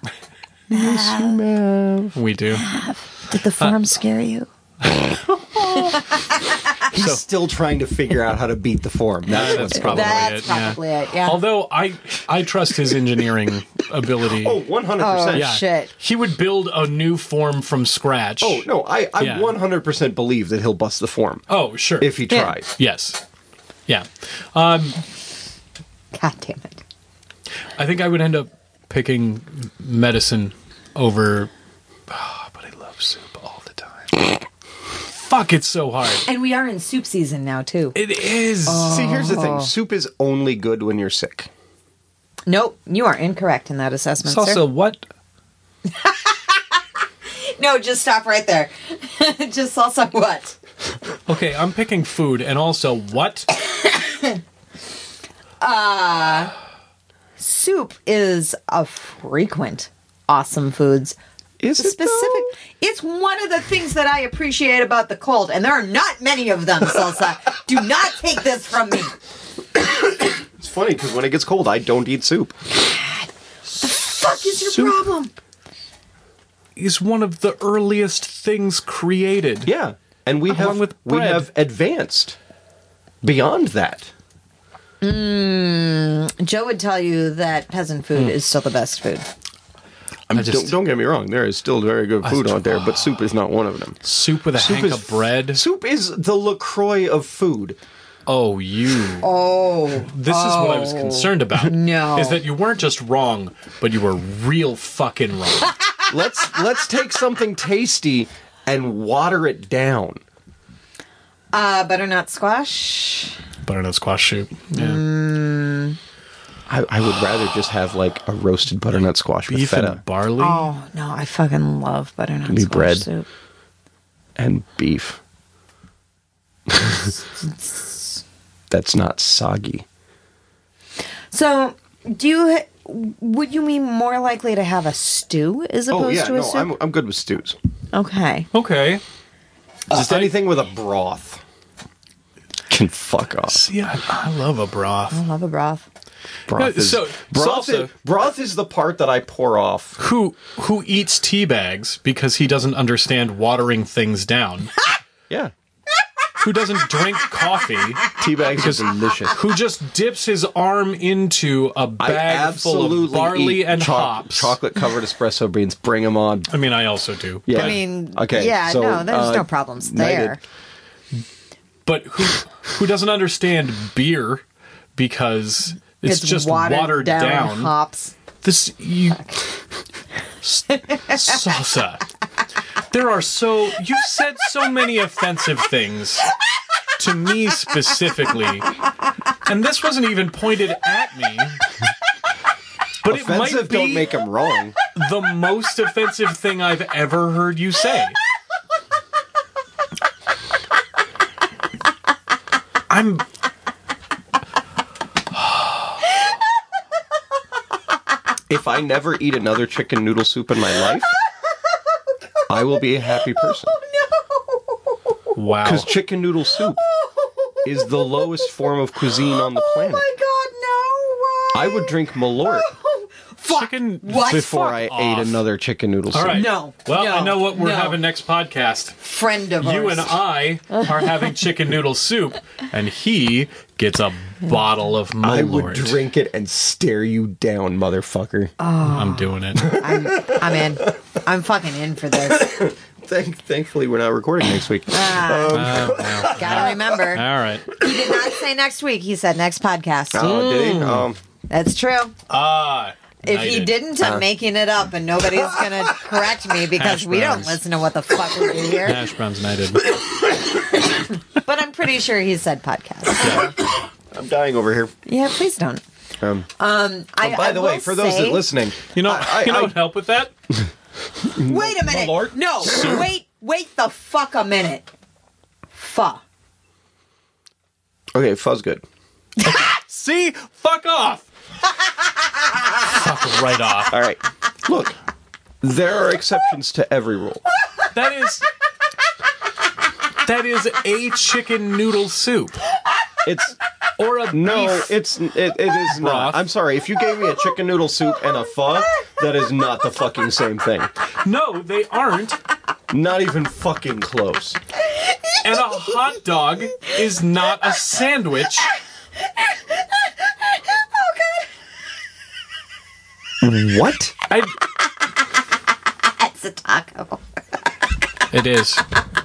we do. Did the form scare you? He's still trying to figure out how to beat the form. That's That's what's probably That's it. Yeah. probably it, yeah. Although I I trust his engineering ability. Oh, one hundred percent. Oh, yeah, shit. he would build a new form from scratch. Oh, no, I, I Yeah. one hundred percent believe that he'll bust the form Oh, sure. if he Yeah. tries. yes, yeah. Um, God damn it. I think I would end up picking medicine over. Oh, but I love soup all the time. Fuck, it's so hard. And we are in soup season now, too. It is. See, here's the Oh. thing. Soup is only good when you're sick. Nope, you are incorrect in that assessment, It's also sir. what? No, just stop right there. Just also what? Okay, I'm picking food, and also what? Soup is a frequent awesome foods. Is it Specific. though? It's one of the things that I appreciate about the cold, and there are not many of them, Salsa. Do not take this from me. It's funny because when it gets cold, I don't eat soup. Fuck is your Soup. problem? Is one of the earliest things created. Yeah, and we Along have with we bread. have advanced beyond that. Joe would tell you that peasant food is still the best food. I just- don't, don't get me wrong. There is still very good food out there, but soup is not one of them. Soup with a Soup hank is- of bread. Soup is the LaCroix of food. Oh, you. Oh, This is what I was concerned about. No. Is that you weren't just wrong, but you were real fucking wrong. Let's let's take something tasty and water it down. uh, butternut squash. Butternut squash soup. Yeah. I, I would rather just have like a roasted butternut squash with Beef feta and barley. Oh no, I fucking love butternut be squash bread. soup. and beef. That's not soggy. So, do you? Would you be more likely to have a stew as opposed Oh yeah, to a no, soup? I'm I'm good with stews. Okay. Okay. Just anything with a broth can fuck off. Yeah, I love a broth. I love a broth. Broth No, is, so- broth, salsa- is, broth is the part that I pour off. Who who eats tea bags because he doesn't understand watering things down? Yeah, Who doesn't drink coffee? tea bags are delicious. Who just dips his arm into a I bag full absolutely of barley eat and choc- hops? chocolate covered espresso beans. Bring them on. I mean, I also do. Yeah. I mean, okay. yeah, so, no, there's uh, no problems knighted. there. But who who doesn't understand beer because it's, just watered, down. hops. This you S- salsa. There are so you've said so many offensive things to me specifically, and this wasn't even pointed at me. But it offensive, be don't make him wrong. the most offensive thing I've ever heard you say. I'm... If I never eat another chicken noodle soup in my life, I will be a happy person. Wow. Because chicken noodle soup is the lowest form of cuisine on the planet. Oh my God, no! I would drink Malort Chicken... What? before Fuck I off. ate another chicken noodle soup. All right. No, Well, no, I know what we're no. having next podcast. Friend of You ours. and I are having chicken noodle soup, and he gets a bottle of Malort. I would drink it and stare you down, motherfucker. I'm doing it. I'm, I'm in. I'm fucking in for this. Thank, thankfully, we're not recording next week. Uh, well, Gotta remember, all right. he did not say next week. He said next podcast. Oh, did he? Um, That's true. Ah. If he knighted. didn't, I'm making it up, and nobody's gonna correct me because Hash we don't browns. listen to what the fuck we do here. Hash browns knighted. But I'm pretty sure he said podcast. I'm dying over here. Yeah, please don't. Um, Um, I, oh, by I the way, will for those say- that listening, You know, I- I- you know I- what help with that? Wait a minute. Malort? No, wait, wait the fuck a minute. Fuh. okay, fuzz good. See? Fuck off. Fuck right off. All right, look, there are exceptions to every rule. That is... That is a chicken noodle soup. It's Or a no, beef. it's it, it is not. Broth. I'm sorry. If you gave me a chicken noodle soup and a pho, that is not the fucking same thing. No, they aren't. Not even fucking close. And a hot dog is not a sandwich. What? I, That's a taco. it is.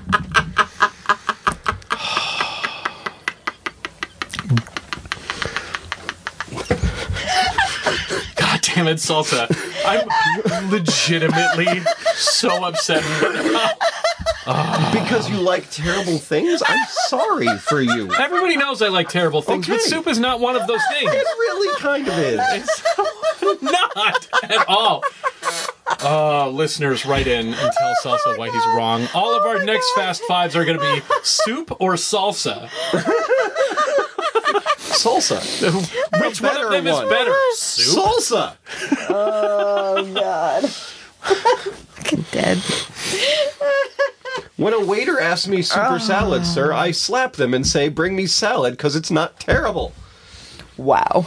God damn it, salsa. I'm legitimately so upset right now. Because you like terrible things? I'm sorry for you. Everybody knows I like terrible things, but Okay. soup is not one of those things. It really kind of is. It's not at all. Uh, listeners, write in and tell Salsa why he's wrong. All of our next Fast Fives are going to be soup or salsa. Salsa. Which one better of them is one. better? Soup? Salsa. Oh, God. Fucking dead. When a waiter asks me super salad, sir, I slap them and say, bring me salad, because it's not terrible. Wow.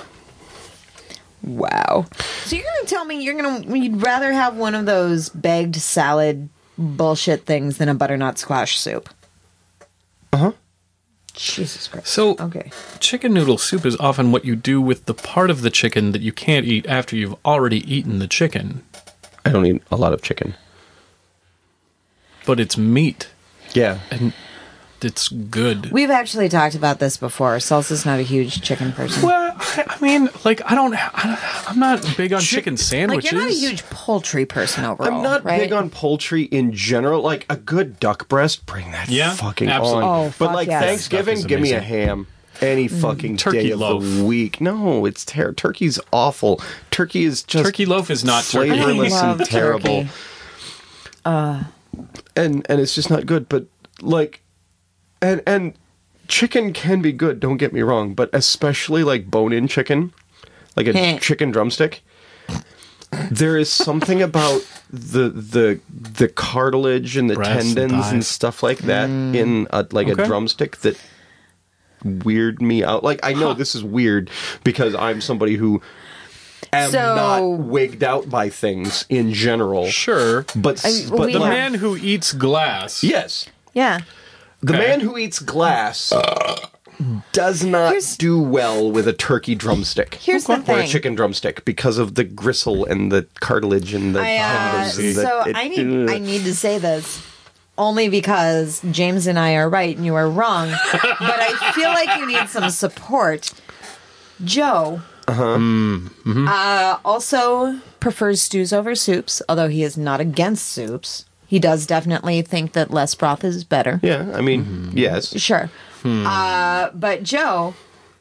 Wow. So you're gonna tell me you're gonna you'd rather have one of those bagged salad bullshit things than a butternut squash soup? Uh-huh. Jesus Christ. So, Okay. chicken noodle soup is often what you do with the part of the chicken that you can't eat after you've already eaten the chicken. I don't eat a lot of chicken. But it's meat, Yeah. and it's good. We've actually talked about this before. Salsa's not a huge chicken person. Well, I, I mean, like, I don't, I don't, I'm not big on chicken Like sandwiches. you're not a huge poultry person overall. I'm not right? big on poultry in general. Like, a good duck breast, bring that Yeah, fucking absolutely. on. Oh, but, fuck like, yes. Thanksgiving, Duck is give me a amazing. ham. Any fucking Turkey day of loaf. the week. No, it's ter- turkey's awful. Turkey is just Turkey loaf is not turkey. flavorless I love and terrible. turkey. Uh. And and it's just not good. But like, and and chicken can be good. Don't get me wrong, but especially like bone-in chicken, like a chicken drumstick. There is something about the the the cartilage and the Breasts and tendons and thighs. stuff like that in a, like Okay. a drumstick that weird me out. Like, I know this is weird because I'm somebody who am So- not wigged out by things in general. Sure. But, I- s- well, but we The like, have- man who eats glass. yes, Yeah. the Okay. man who eats glass does not Here's- do well with a turkey drumstick. Here's the Or a thing. chicken drumstick because of the gristle and the cartilage and the I, uh, tendons. and the- so it- I need I need to say this only because James and I are right and you are wrong, but I feel like you need some support. Joe Uh-huh. uh, also prefers stews over soups, although he is not against soups. He does definitely think that less broth is better. Yeah, I mean, yes. Sure. Uh, but Joe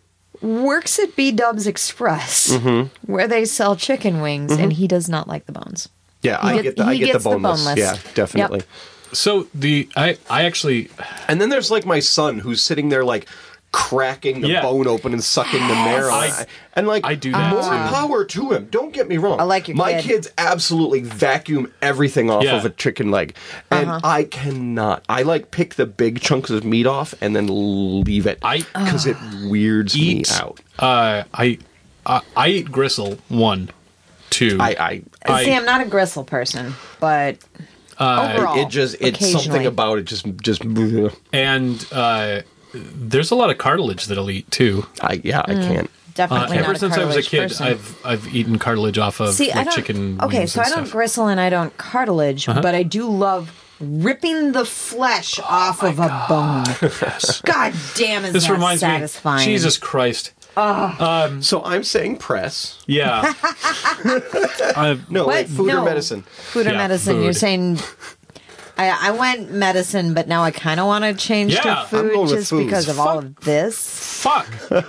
works at B-Dubs Express, Mm-hmm. where they sell chicken wings, and he does not like the bones. Yeah, He I get- get the, I he get the gets the boneless. boneless. Yeah, definitely. Yep. So the I I actually And then there's like my son who's sitting there like cracking the Yeah. bone open and sucking the marrow. I- and like I do that more too. power to him. Don't get me wrong. I like your My kid. kids absolutely vacuum everything off Yeah. of a chicken leg. And Uh-huh. I cannot. I like pick the big chunks of meat off and then leave it I- cuz it weirds eat. me out. Uh, I I I eat gristle one, two. I I I- See, I'm not a gristle person, but Uh, overall, it just it's something occasionally. about it just just and uh, there's a lot of cartilage that I'll eat too. I yeah, I can't. Uh, definitely not ever a since I was a cartilage kid, person. I've I've eaten cartilage off of See, I like don't. chicken. Okay, wings so and I don't stuff. gristle and I don't cartilage, but I do love ripping the flesh off of a bone. God damn, is This that reminds satisfying? me. Jesus Christ. So I'm saying press. Yeah. uh, No, What? wait, food No. or medicine? Food or Yeah, medicine? You're food. saying. I, I went medicine, but now I kind of want to change Yeah, to I'm food going with just foods. because of all Fuck. of this. fuck.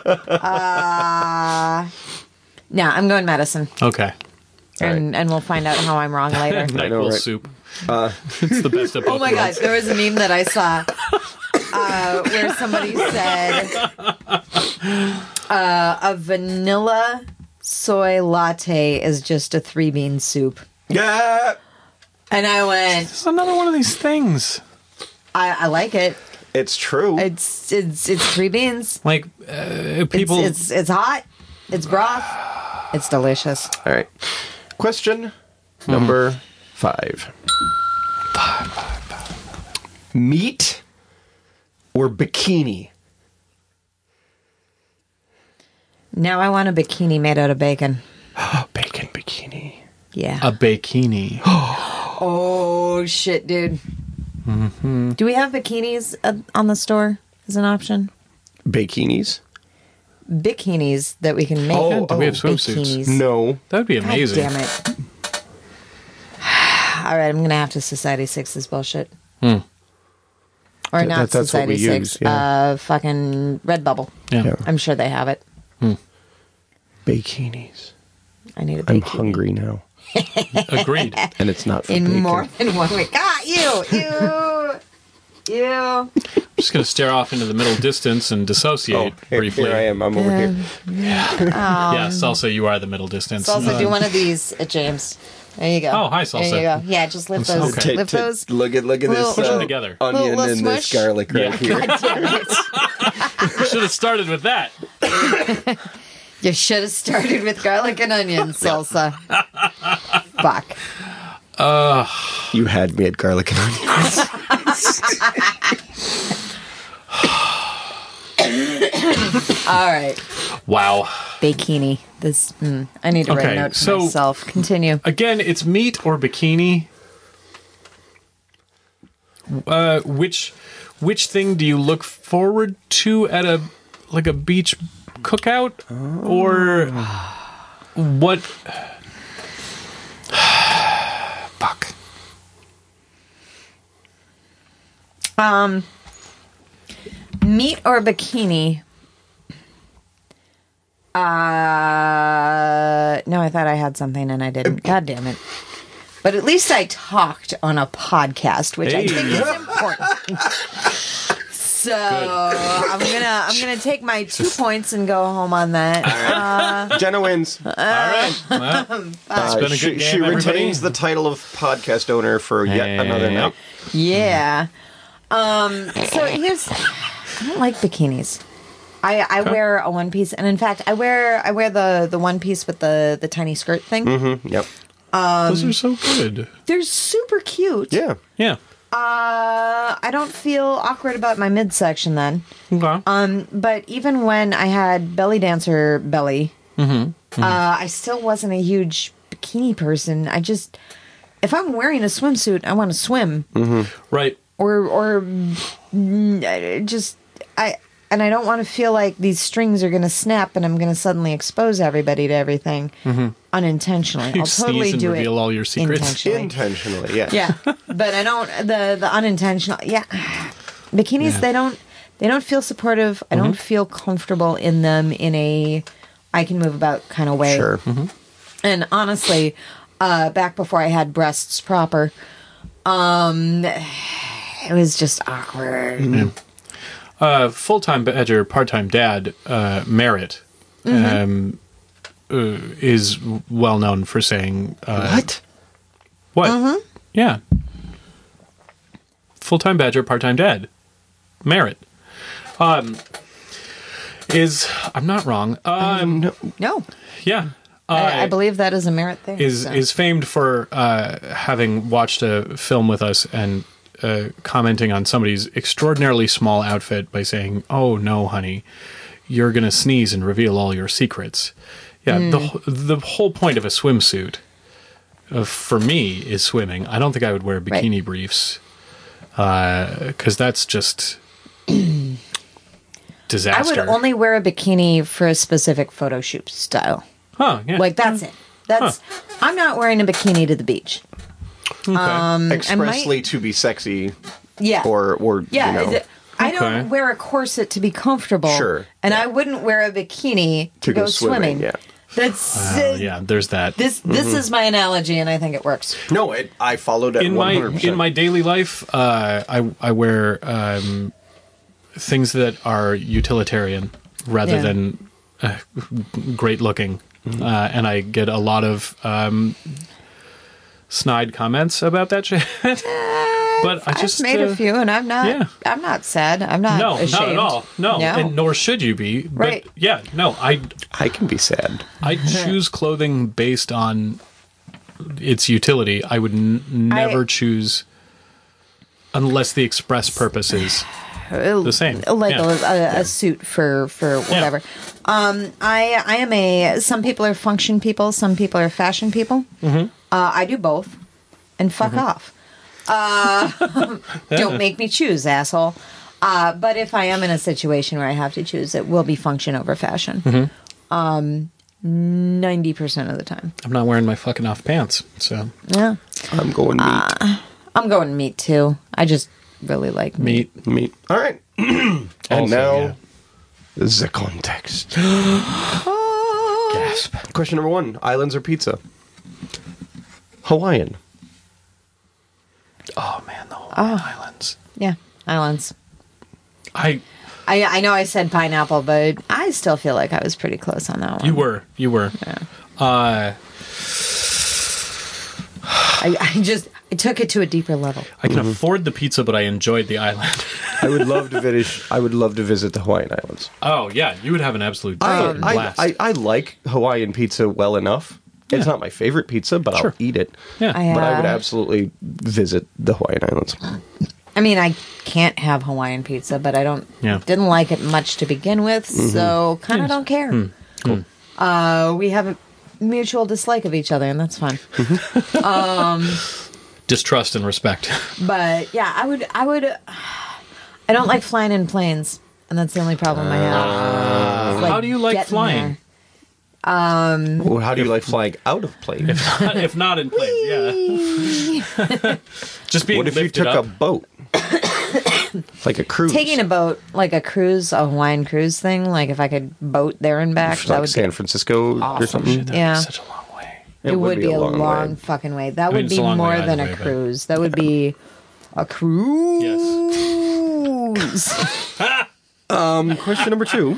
Uh, no, I'm going medicine, Okay. and and we'll find out how I'm wrong later. NyQuil right? soup. it's the best of both Oh my god, worlds. there was a meme that I saw uh, where somebody said uh, a vanilla soy latte is just a three bean soup. Yeah. And I went, It's another one of these things. I, I like it. It's true. It's it's it's three beans. Like uh, people. It's, it's it's hot. It's broth. It's delicious. All right. Question number five. Meat or bikini? Now I want a bikini made out of bacon. Bacon bikini. Yeah. a bikini. Oh shit, dude. Do we have bikinis uh, on the store as an option? Bikinis? Bikinis that we can make. Oh, do we have swimsuits? bikinis. No. That would be God amazing. damn it. All right, I'm gonna have to Society Six this bullshit. Hmm. Or Th- not that- that's what Society we Six. use, yeah. Uh, fucking Redbubble. Yeah. Yeah. I'm sure they have it. Bikinis. I need a I'm bikini. hungry now. Agreed. And it's not for In bacon. more than one week. Ah, you, you, you. I'm just going to stare off into the middle distance and Oh, dissociate here, briefly. here I am. I'm over here. Yeah, Salsa, you are the middle distance. Salsa, Uh, do one of these at James. There you go. Oh, hi, Salsa. There you go. Yeah, just lift I'm those. so- Okay. Lift T- t- those. Look at look at Little- this Push 'em uh, together. onion Little- little and this smush. garlic right Yeah. here. God damn it. Should have started with that. You should have started with garlic and onion salsa. Fuck. You had me at garlic and onions. All right. Wow. Bikini. This. Mm, I need to write Okay, a note to so- myself. Continue. Again, it's meat or bikini. Uh, which which thing do you look forward to at a like a beach cookout or what? Fuck. Um, meat or bikini? Uh, no, I thought I had something and I didn't. God damn it. But at least I talked on a podcast, which I Hey. think is important. So I'm gonna I'm gonna take my two points and go home on that. Jenna wins. All right. Well, it's Uh, been a she good she game, everybody. retains the title of podcast owner for yet Hey. another night. Yeah. Um. So here's. I don't like bikinis. I, I wear a one piece, and in fact, I wear I wear the, the one piece with the, the tiny skirt thing. Mm-hmm. Yep. Those are so good. They're super cute. Yeah. Yeah. Uh, I don't feel awkward about my midsection then. Okay. Um, but even when I had belly dancer belly, uh, I still wasn't a huge bikini person. I just, if I'm wearing a swimsuit, I want to swim, Right. or or mm, I just I. And I don't want to feel like these strings are going to snap and I'm going to suddenly expose everybody to everything unintentionally. You I'll totally sneeze and do reveal it all your secrets. intentionally. Intentionally, yeah. Yeah, but I don't the the unintentional. Yeah, bikinis Yeah. they don't they don't feel supportive. I don't feel comfortable in them in a I can move about kind of way. Sure. And honestly, uh, back before I had breasts proper, um, it was just awkward. Uh, full-time badger, part-time dad, uh, Merritt, um, uh, is well known for saying uh, What? what? Yeah. Full-time badger, part-time dad, Merritt. Um, is I'm not wrong. Um, No. No, yeah. Uh, I, I believe that is a merit thing. is so. is famed for uh, having watched a film with us and uh, commenting on somebody's extraordinarily small outfit by saying, "Oh no, honey, you're gonna sneeze and reveal all your secrets." Yeah, the Hmm. wh- the whole point of a swimsuit, uh, for me, is swimming. I don't think I would wear bikini Right. briefs, because that's just I disaster. would only wear a bikini for a specific photo shoot style. huh? Yeah. Like that's it. That's I'm not wearing a bikini to the beach. okay. Um, Expressly to be sexy, Yeah. or or yeah. you know, th- I Okay. don't wear a corset to be comfortable. Sure. And I wouldn't wear a bikini to, To go go, swimming. swimming, yeah. That's Oh, uh, yeah, there's that. This this is my analogy, and I think it works. no, it, I followed it in one my hundred percent. in my daily life, uh, I I wear um, things that are utilitarian rather Yeah. than uh, great looking, Mm-hmm. uh, and I get a lot of um, snide comments about that shit. But I just I've made uh, a few, and I'm not. yeah. I'm not sad. I'm not. No, ashamed. not at all. No, No. and nor should you be. But Right. yeah, no, I I can be sad. I choose clothing based on its utility. I would n- never I- choose unless the express purpose is the same. like Yeah. a, a, a suit for for whatever. Um, I I am a. Some people are function people. Some people are fashion people. Mm-hmm. Uh, I do both, and fuck Mm-hmm. off. Uh, don't make me choose, asshole. Uh, but if I am in a situation where I have to choose, it will be function over fashion. Mm-hmm. Um, ninety percent of the time. I'm not wearing my fucking off pants, so Yeah, I'm going meat. I'm going meat too. I just really like meat. meat. meat. All right. and Also, now yeah. the context. Gasp. Question number one: islands or pizza? Hawaiian. Oh man, the Hawaiian Islands. Yeah, islands. I I I know I said pineapple, but I still feel like I was pretty close on that one. you were you were. Uh, I, I just I took it to a deeper level. I can afford the pizza, but I enjoyed the island. I would love to visit. I would love to visit the Hawaiian Islands. Oh yeah, you would have an absolute I, fucking I, blast. I, I like Hawaiian pizza well enough. It's Yeah. not my favorite pizza, but Sure. I'll eat it. yeah. I, uh, But I would absolutely visit the Hawaiian Islands. I mean, I can't have Hawaiian pizza, but I don't Yeah. didn't like it much to begin with, so kind of don't care. Cool. Uh, we have a mutual dislike of each other, and that's fine. Distrust and respect. But yeah, I would I would. Uh, I don't like flying in planes, and that's the only problem I have. Like, How do you like getting flying? there. Well, how do you like flying out of plane? If not in planes, yeah. Just being What if you lifted took up. a boat? Like a cruise? Taking a boat, like a cruise, a Hawaiian cruise thing, like if I could boat there and back, that like would San be Francisco or awesome. something? That'd be Yeah. such a long way. It, would, be, a long, way. fucking way. That mean, would it's be a long more way either than a way, but- cruise. That would be a cruise. Um, question number two.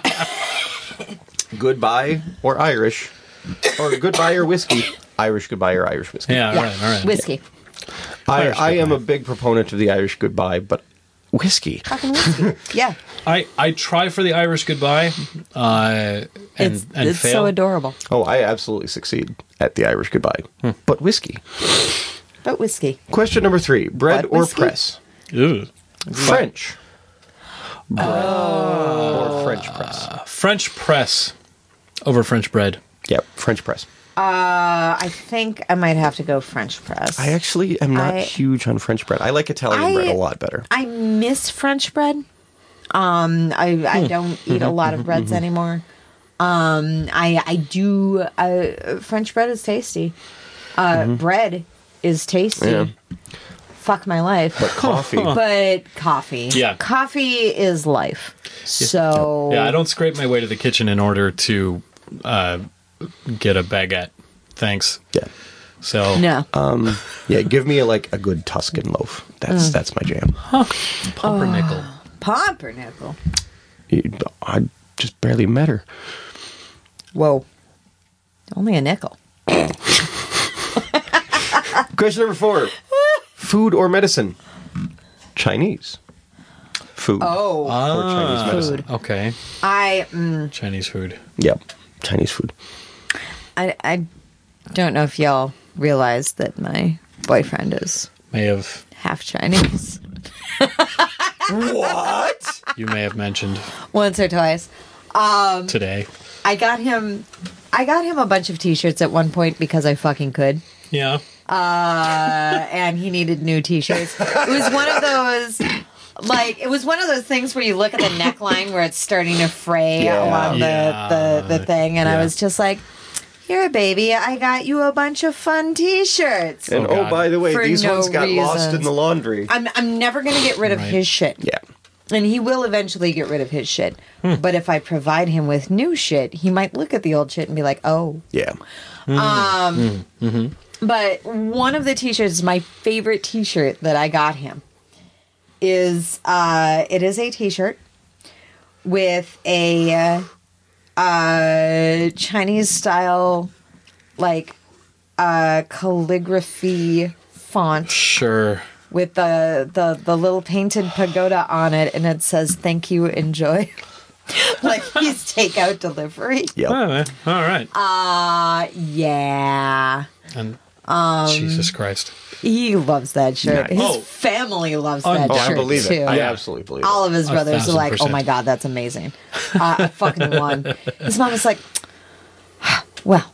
Goodbye or Irish? Or goodbye or whiskey? Irish goodbye or Irish whiskey? Yeah, all right, all right. Whiskey. I, Irish I am goodbye. a big proponent of the Irish goodbye, but whiskey. Fucking whiskey. Yeah. I, I try for the Irish goodbye, uh, and It's, and it's fail. so adorable. Oh, I absolutely succeed at the Irish goodbye. But whiskey. But whiskey. Question number three. Bread What or whiskey? press? Ugh. French. Bread or French press? French press over French bread. Yep, French press. Uh, I think I might have to go French press. I actually am not I- huge on French bread. I like Italian I- bread a lot better. I miss French bread. Um, I I don't eat a lot of breads anymore. Um, I I do. Uh, French bread is tasty. Uh, bread is tasty. Yeah. fuck my life. But coffee. But coffee. Yeah. Coffee is life. So. Yeah, I don't scrape my way to the kitchen in order to uh, get a baguette. Thanks. Yeah. So No. Um, yeah, give me a, like a good Tuscan loaf. That's that's my jam. pumpernickel. Pumpernickel. You- I just barely met her. Whoa. Only a nickel. Question number four: food or medicine? Chinese. Food. Oh. Or Chinese medicine. Food. Okay, I, mm, Chinese food. Yep. Chinese food. I, I don't know if y'all realize that my boyfriend is May have half Chinese. What? you may have mentioned Once or twice. Um, today. I got him. I got him a bunch of T-shirts at one point because I fucking could. Yeah. Uh, and he needed new T-shirts. It was one of those, like, it was one of those things where you look at the neckline where it's starting to fray Yeah. along the, Yeah. the, the thing, and I Yeah. was just like, here, baby, I got you a bunch of fun T-shirts. And Oh, oh, God. by the way, For these no ones got lost in reasons. the laundry. I'm, I'm never going to get rid of Right. his shit. Yeah. And he will eventually get rid of his shit. But if I provide him with new shit, he might look at the old shit and be like, oh. Yeah. Um, But one of the T-shirts, my favorite T-shirt that I got him, is uh, it is a T-shirt with a uh, uh, Chinese style, like uh, calligraphy font Sure. with the, the the little painted pagoda on it, and it says "Thank you, enjoy." Like he's takeout delivery. Yep. Oh, all right. Uh yeah. And Um, Jesus Christ. He loves that shirt. Nice. His Oh. family loves that Oh, shirt I believe too. it. I Yeah. absolutely believe it. All of his A brothers are thousand like, "Oh percent. my god, that's amazing!" Uh, I fucking won. His mom was like, "Well,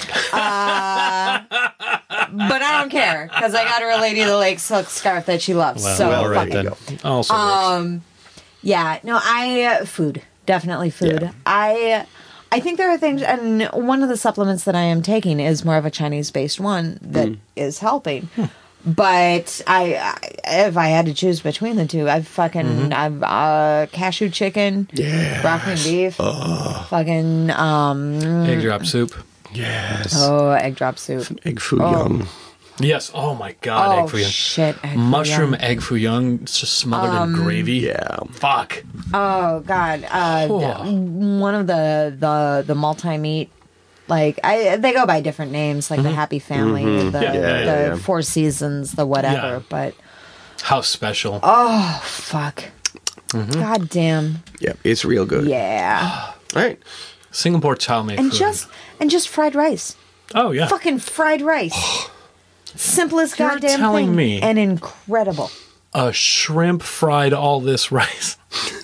uh, but I don't care because I got her a Lady of the Lake silk scarf that she loves." Well, so all there right you then. go. Also works. Um, yeah, no, I uh, food definitely food. Yeah. I I think there are things, and one of the supplements that I am taking is more of a Chinese based one that is helping. But I, I, if I had to choose between the two, I've fucking I've uh, cashew chicken, Yes. broccoli and beef, fucking um, Egg drop soup. Yes. oh egg drop soup. Egg foo Oh. young. Yes. Oh my God. Oh egg foo young. shit! egg foo Mushroom young. egg foo young, it's just smothered in gravy. Yeah. Fuck. Oh god, uh, Oh. one of the the the multi meat, like I they go by different names, like the Happy Family, the Yeah, the yeah, yeah, yeah. Four Seasons, the whatever. Yeah. But How special. oh fuck, god damn, Yeah. It's real good. yeah, All right. Singapore chow mein and food. just and just fried rice, Oh yeah. fucking fried rice, simplest You're goddamn telling thing, me- and incredible. A shrimp fried all this rice.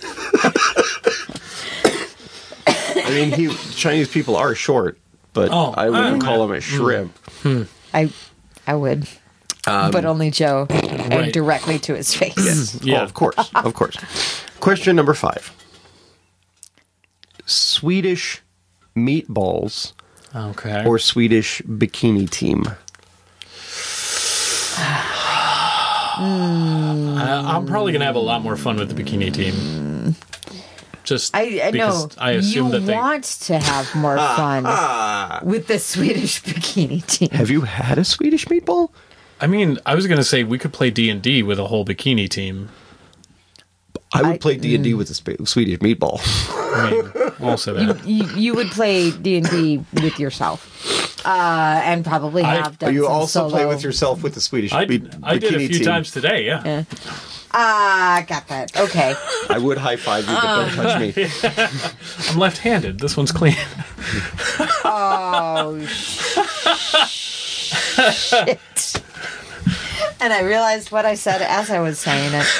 I mean, he Chinese people are short, but Oh, I wouldn't uh, call him a shrimp. I I would, but only Joe, and right. directly to his face. Yes. Yeah. Oh, of course. Of course. Question number five. Swedish meatballs Okay. or Swedish bikini team? I, I'm probably gonna have a lot more fun with the bikini team. Just I, I know because I assume you that they. want to have more fun with the Swedish bikini team. Have you had a Swedish meatball? I mean, I was gonna say we could play D and D with a whole bikini team. I would I- play D and D with a sp- Swedish meatball. I mean, also that. You, you would play D and D with yourself, uh, and probably I- have done you some also play solo- with yourself with the Swedish I, be- I did a bikini few team. times today. Yeah. Yeah. Ah, got that. Okay. I would high five you, but don't touch me. I'm left-handed. This one's clean. Oh shit! And I realized what I said as I was saying it.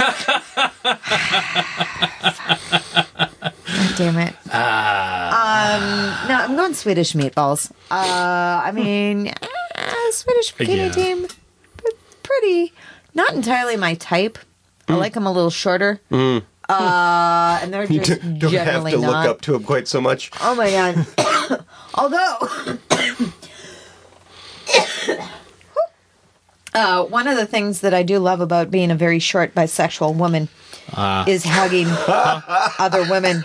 God damn it. Um, no, I'm going Swedish meatballs. Uh, I mean, uh, Swedish bikini Yeah. team, p- pretty, not entirely my type. I like them a little shorter. Uh, and they're You just don't don't have generally to look not. up to him quite so much. Oh my god. Although Uh, one of the things that I do love about being a very short bisexual woman uh. is hugging other women.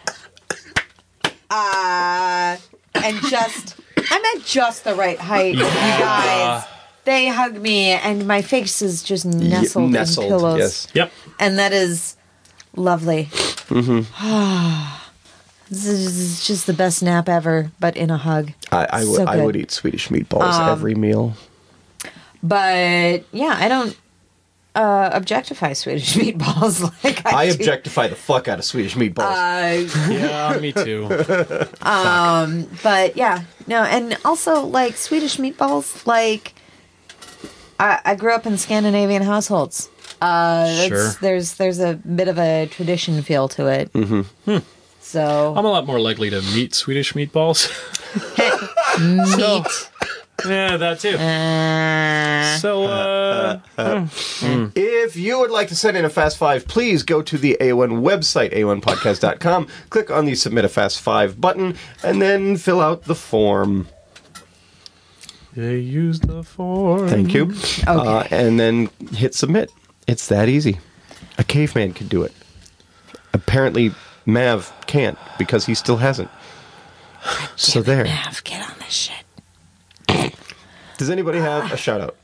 Uh, and just, I'm at just the right height, you guys. They hug me, and my face is just nestled, y- nestled in pillows. Yes. Yep. And that is lovely. Mm-hmm. This is just the best nap ever, but in a hug. I, I, w- so I would eat Swedish meatballs um, every meal. But, yeah, I don't uh, objectify Swedish meatballs like I, I do. objectify the fuck out of Swedish meatballs. Uh, yeah, me too. um, but, yeah. No, and also, like, Swedish meatballs, like, I, I grew up in Scandinavian households. Uh, sure. There's, there's a bit of a tradition feel to it. Mm-hmm. Hmm. So I'm a lot more likely to meet Swedish meatballs. Meat. So, yeah, that too. Uh, so, uh, uh, uh, mm. if you would like to send in a Fast Five, please go to the A O N website, A O N podcast dot com, click on the Submit a Fast Five button, and then fill out the form. They use the form. Thank you. Okay. Uh, and then hit submit. It's that easy. A caveman can do it. Apparently, Mav can't because he still hasn't. So there. Mav, get on this shit. Does anybody have a shout out?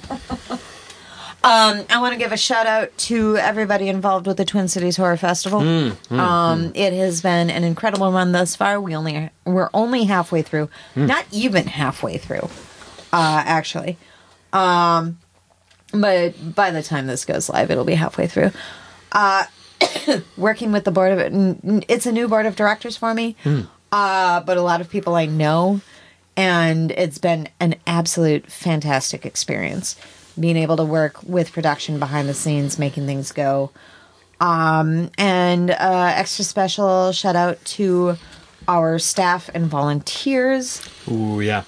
um, I want to give a shout out to everybody involved with the Twin Cities Horror Festival. Mm, mm, um, mm. It has been an incredible run thus far. We only we're only halfway through, mm. not even halfway through, uh, actually. Um, but by the time this goes live, it'll be halfway through. Uh, working with the board of it, it's a new board of directors for me, mm. uh, but a lot of people I know, and it's been an absolute fantastic experience being able to work with production behind the scenes, making things go. Um, and uh, extra special shout out to our staff and volunteers. Ooh, yeah.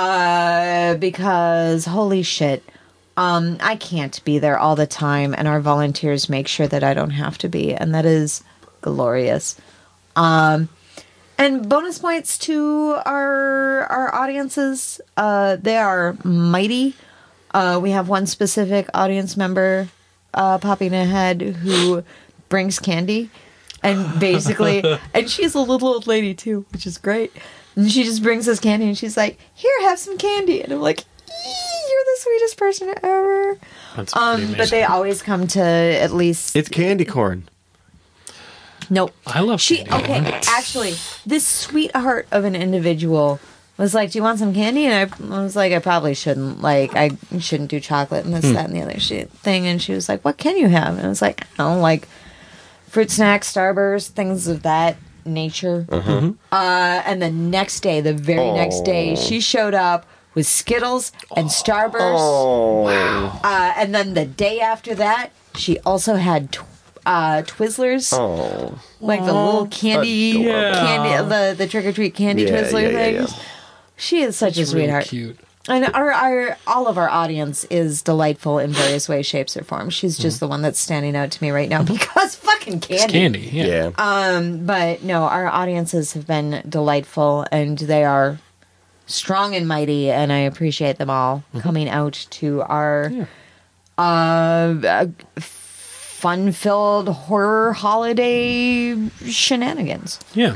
Uh, because holy shit. Um, I can't be there all the time, and our volunteers make sure that I don't have to be, and that is glorious. Um, and bonus points to our our audiences. Uh, they are mighty. Uh, we have one specific audience member uh, popping ahead who brings candy, and basically, and she's a little old lady too, which is great. And she just brings us candy, and she's like, "Here, have some candy," and I'm like, "You're the sweetest person ever." That's um, pretty but they amazing. always come to at least. It's candy corn. Nope. I love she. candy corn. Okay, actually, this sweetheart of an individual was like, "Do you want some candy?" And I, I was like, "I probably shouldn't. Like, I shouldn't do chocolate and this, Hmm. that, and the other shit thing." And she was like, "What can you have?" And I was like, "I don't like fruit snacks, Starburst, things of that nature." Uh-huh. Uh, and the next day, the very Oh. next day, she showed up with Skittles and Starburst. Oh. Uh, and then the day after that, she also had tw- uh, Twizzlers, Oh. like the little candy, Adorable. candy, the the trick or treat candy Yeah, Twizzler yeah, yeah, things. yeah. She is such It's a really sweetheart. cute. And our, our all of our audience is delightful in various ways, shapes, or forms. She's just the one that's standing out to me right now because fucking candy. It's candy, yeah. Yeah. Um, but no, our audiences have been delightful, and they are strong and mighty, and I appreciate them all coming out to our Yeah. uh, uh, fun-filled horror holiday shenanigans. Yeah.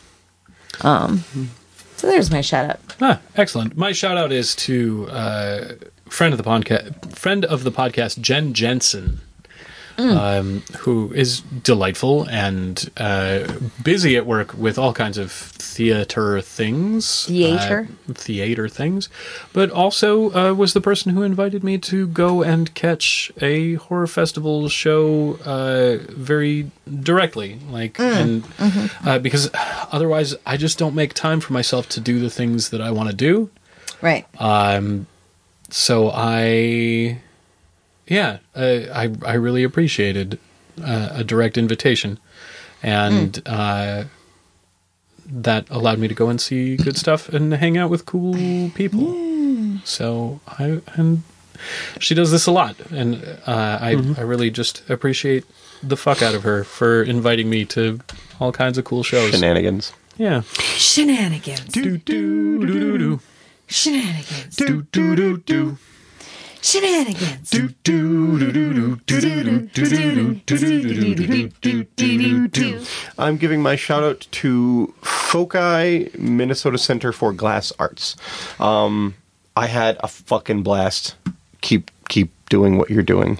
Um, so there's my shout out. Ah, excellent. My shout out is to uh, friend of the podcast, friend of the podcast, Jen Jensen, um, who is delightful and uh, busy at work with all kinds of theater things, Theater? uh, theater things, but also uh, was the person who invited me to go and catch a horror festival show uh, very directly, like, and uh, because otherwise I just don't make time for myself to do the things that I want to do. Right. Um, so I, yeah, uh, I I really appreciated uh, a direct invitation, and uh, that allowed me to go and see good stuff and hang out with cool people. So I and she does this a lot, and uh, I I really just appreciate the fuck out of her for inviting me to all kinds of cool shows. Shenanigans. Yeah. Shenanigans. Do do do do do. Shenanigans. Do do do do. Shenanigans. Do, do, do, do, do, do, do, do, do, do, do. I'm giving my shout out to Foci Minnesota Center for Glass Arts. Um, I had a fucking blast. Keep keep doing what you're doing.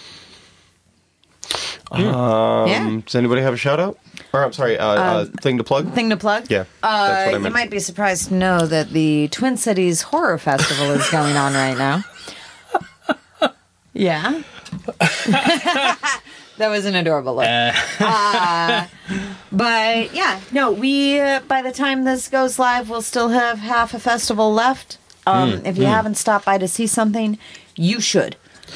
Um, Yeah. Does anybody have a shout out? Or I'm sorry, uh, uh, thing to plug? Thing to plug? Yeah, that's Uh, what I you meant. might be surprised to know that the Twin Cities Horror Festival is going on right now. Yeah. That was an adorable look. Uh, but yeah, no, we, uh, by the time this goes live, we'll still have half a festival left. Um, if you haven't stopped by to see something, you should.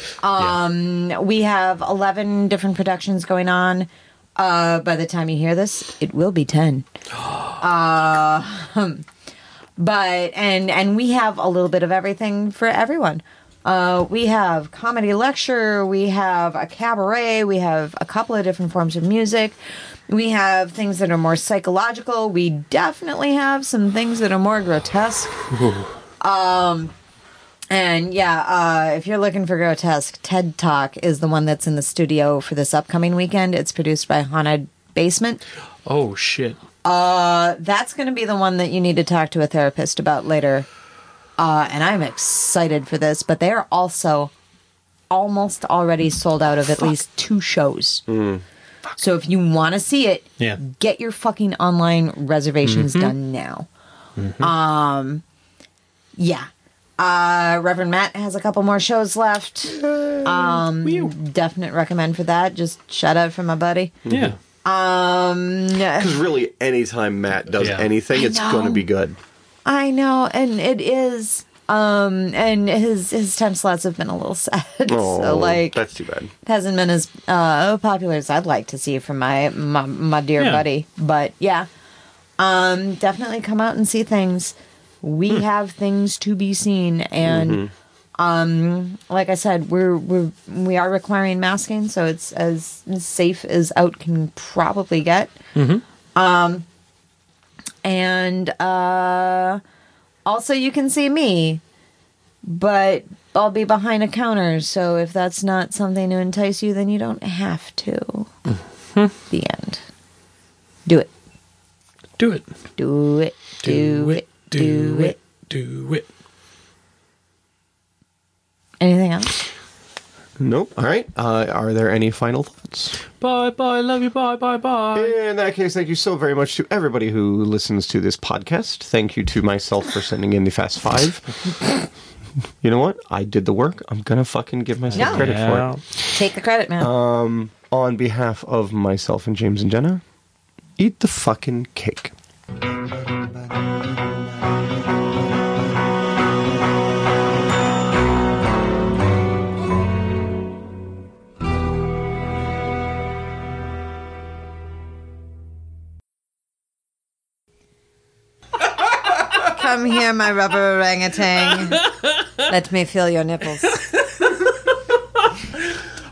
Um, we have eleven different productions going on. Uh, by the time you hear this, it will be ten. Uh, but, and, and we have a little bit of everything for everyone. Uh, we have comedy lecture, we have a cabaret, we have a couple of different forms of music. We have things that are more psychological. We definitely have some things that are more grotesque. Um, and yeah, uh, if you're looking for grotesque, TED Talk is the one that's in the studio for this upcoming weekend. It's produced by Haunted Basement. Oh, shit. Uh, that's going to be the one that you need to talk to a therapist about later. Uh, and I'm excited for this, but they're also almost already sold out of at least two shows. Mm. So if you want to see it, Yeah. get your fucking online reservations Mm-hmm. done now. Um, yeah. Uh, Reverend Matt has a couple more shows left. Um, definite recommend for that. Just shout out for my buddy. Yeah. Um, Because really, anytime Matt does Yeah. anything, I it's know. going to be good. I know, and it is. Um, and his his time slots have been a little sad. Oh, so like, that's too bad. hasn't been as uh, popular as I'd like to see from my my, my dear Yeah. buddy. But yeah, um, definitely come out and see things. We Hmm. have things to be seen, and Mm-hmm. um, like I said, we're we're we are requiring masking, so it's as safe as out can probably get. Um, and uh, also you can see me, but I'll be behind a counter. So if that's not something to entice you, then you don't have to. The end. Do it. Do it. Do it. Do it. Do it. Do it. Anything else? Nope. All right. Uh, are there any final thoughts? Bye bye. Love you. Bye bye bye. In that case, thank you so very much to everybody who listens to this podcast. Thank you to myself for sending in the Fast Five. You know what? I did the work. I'm going to fucking give myself No. credit Yeah. for it. Take the credit, man. Um, on behalf of myself and James and Jenna, eat the fucking cake. Come here, my rubber orangutan. Let me feel your nipples.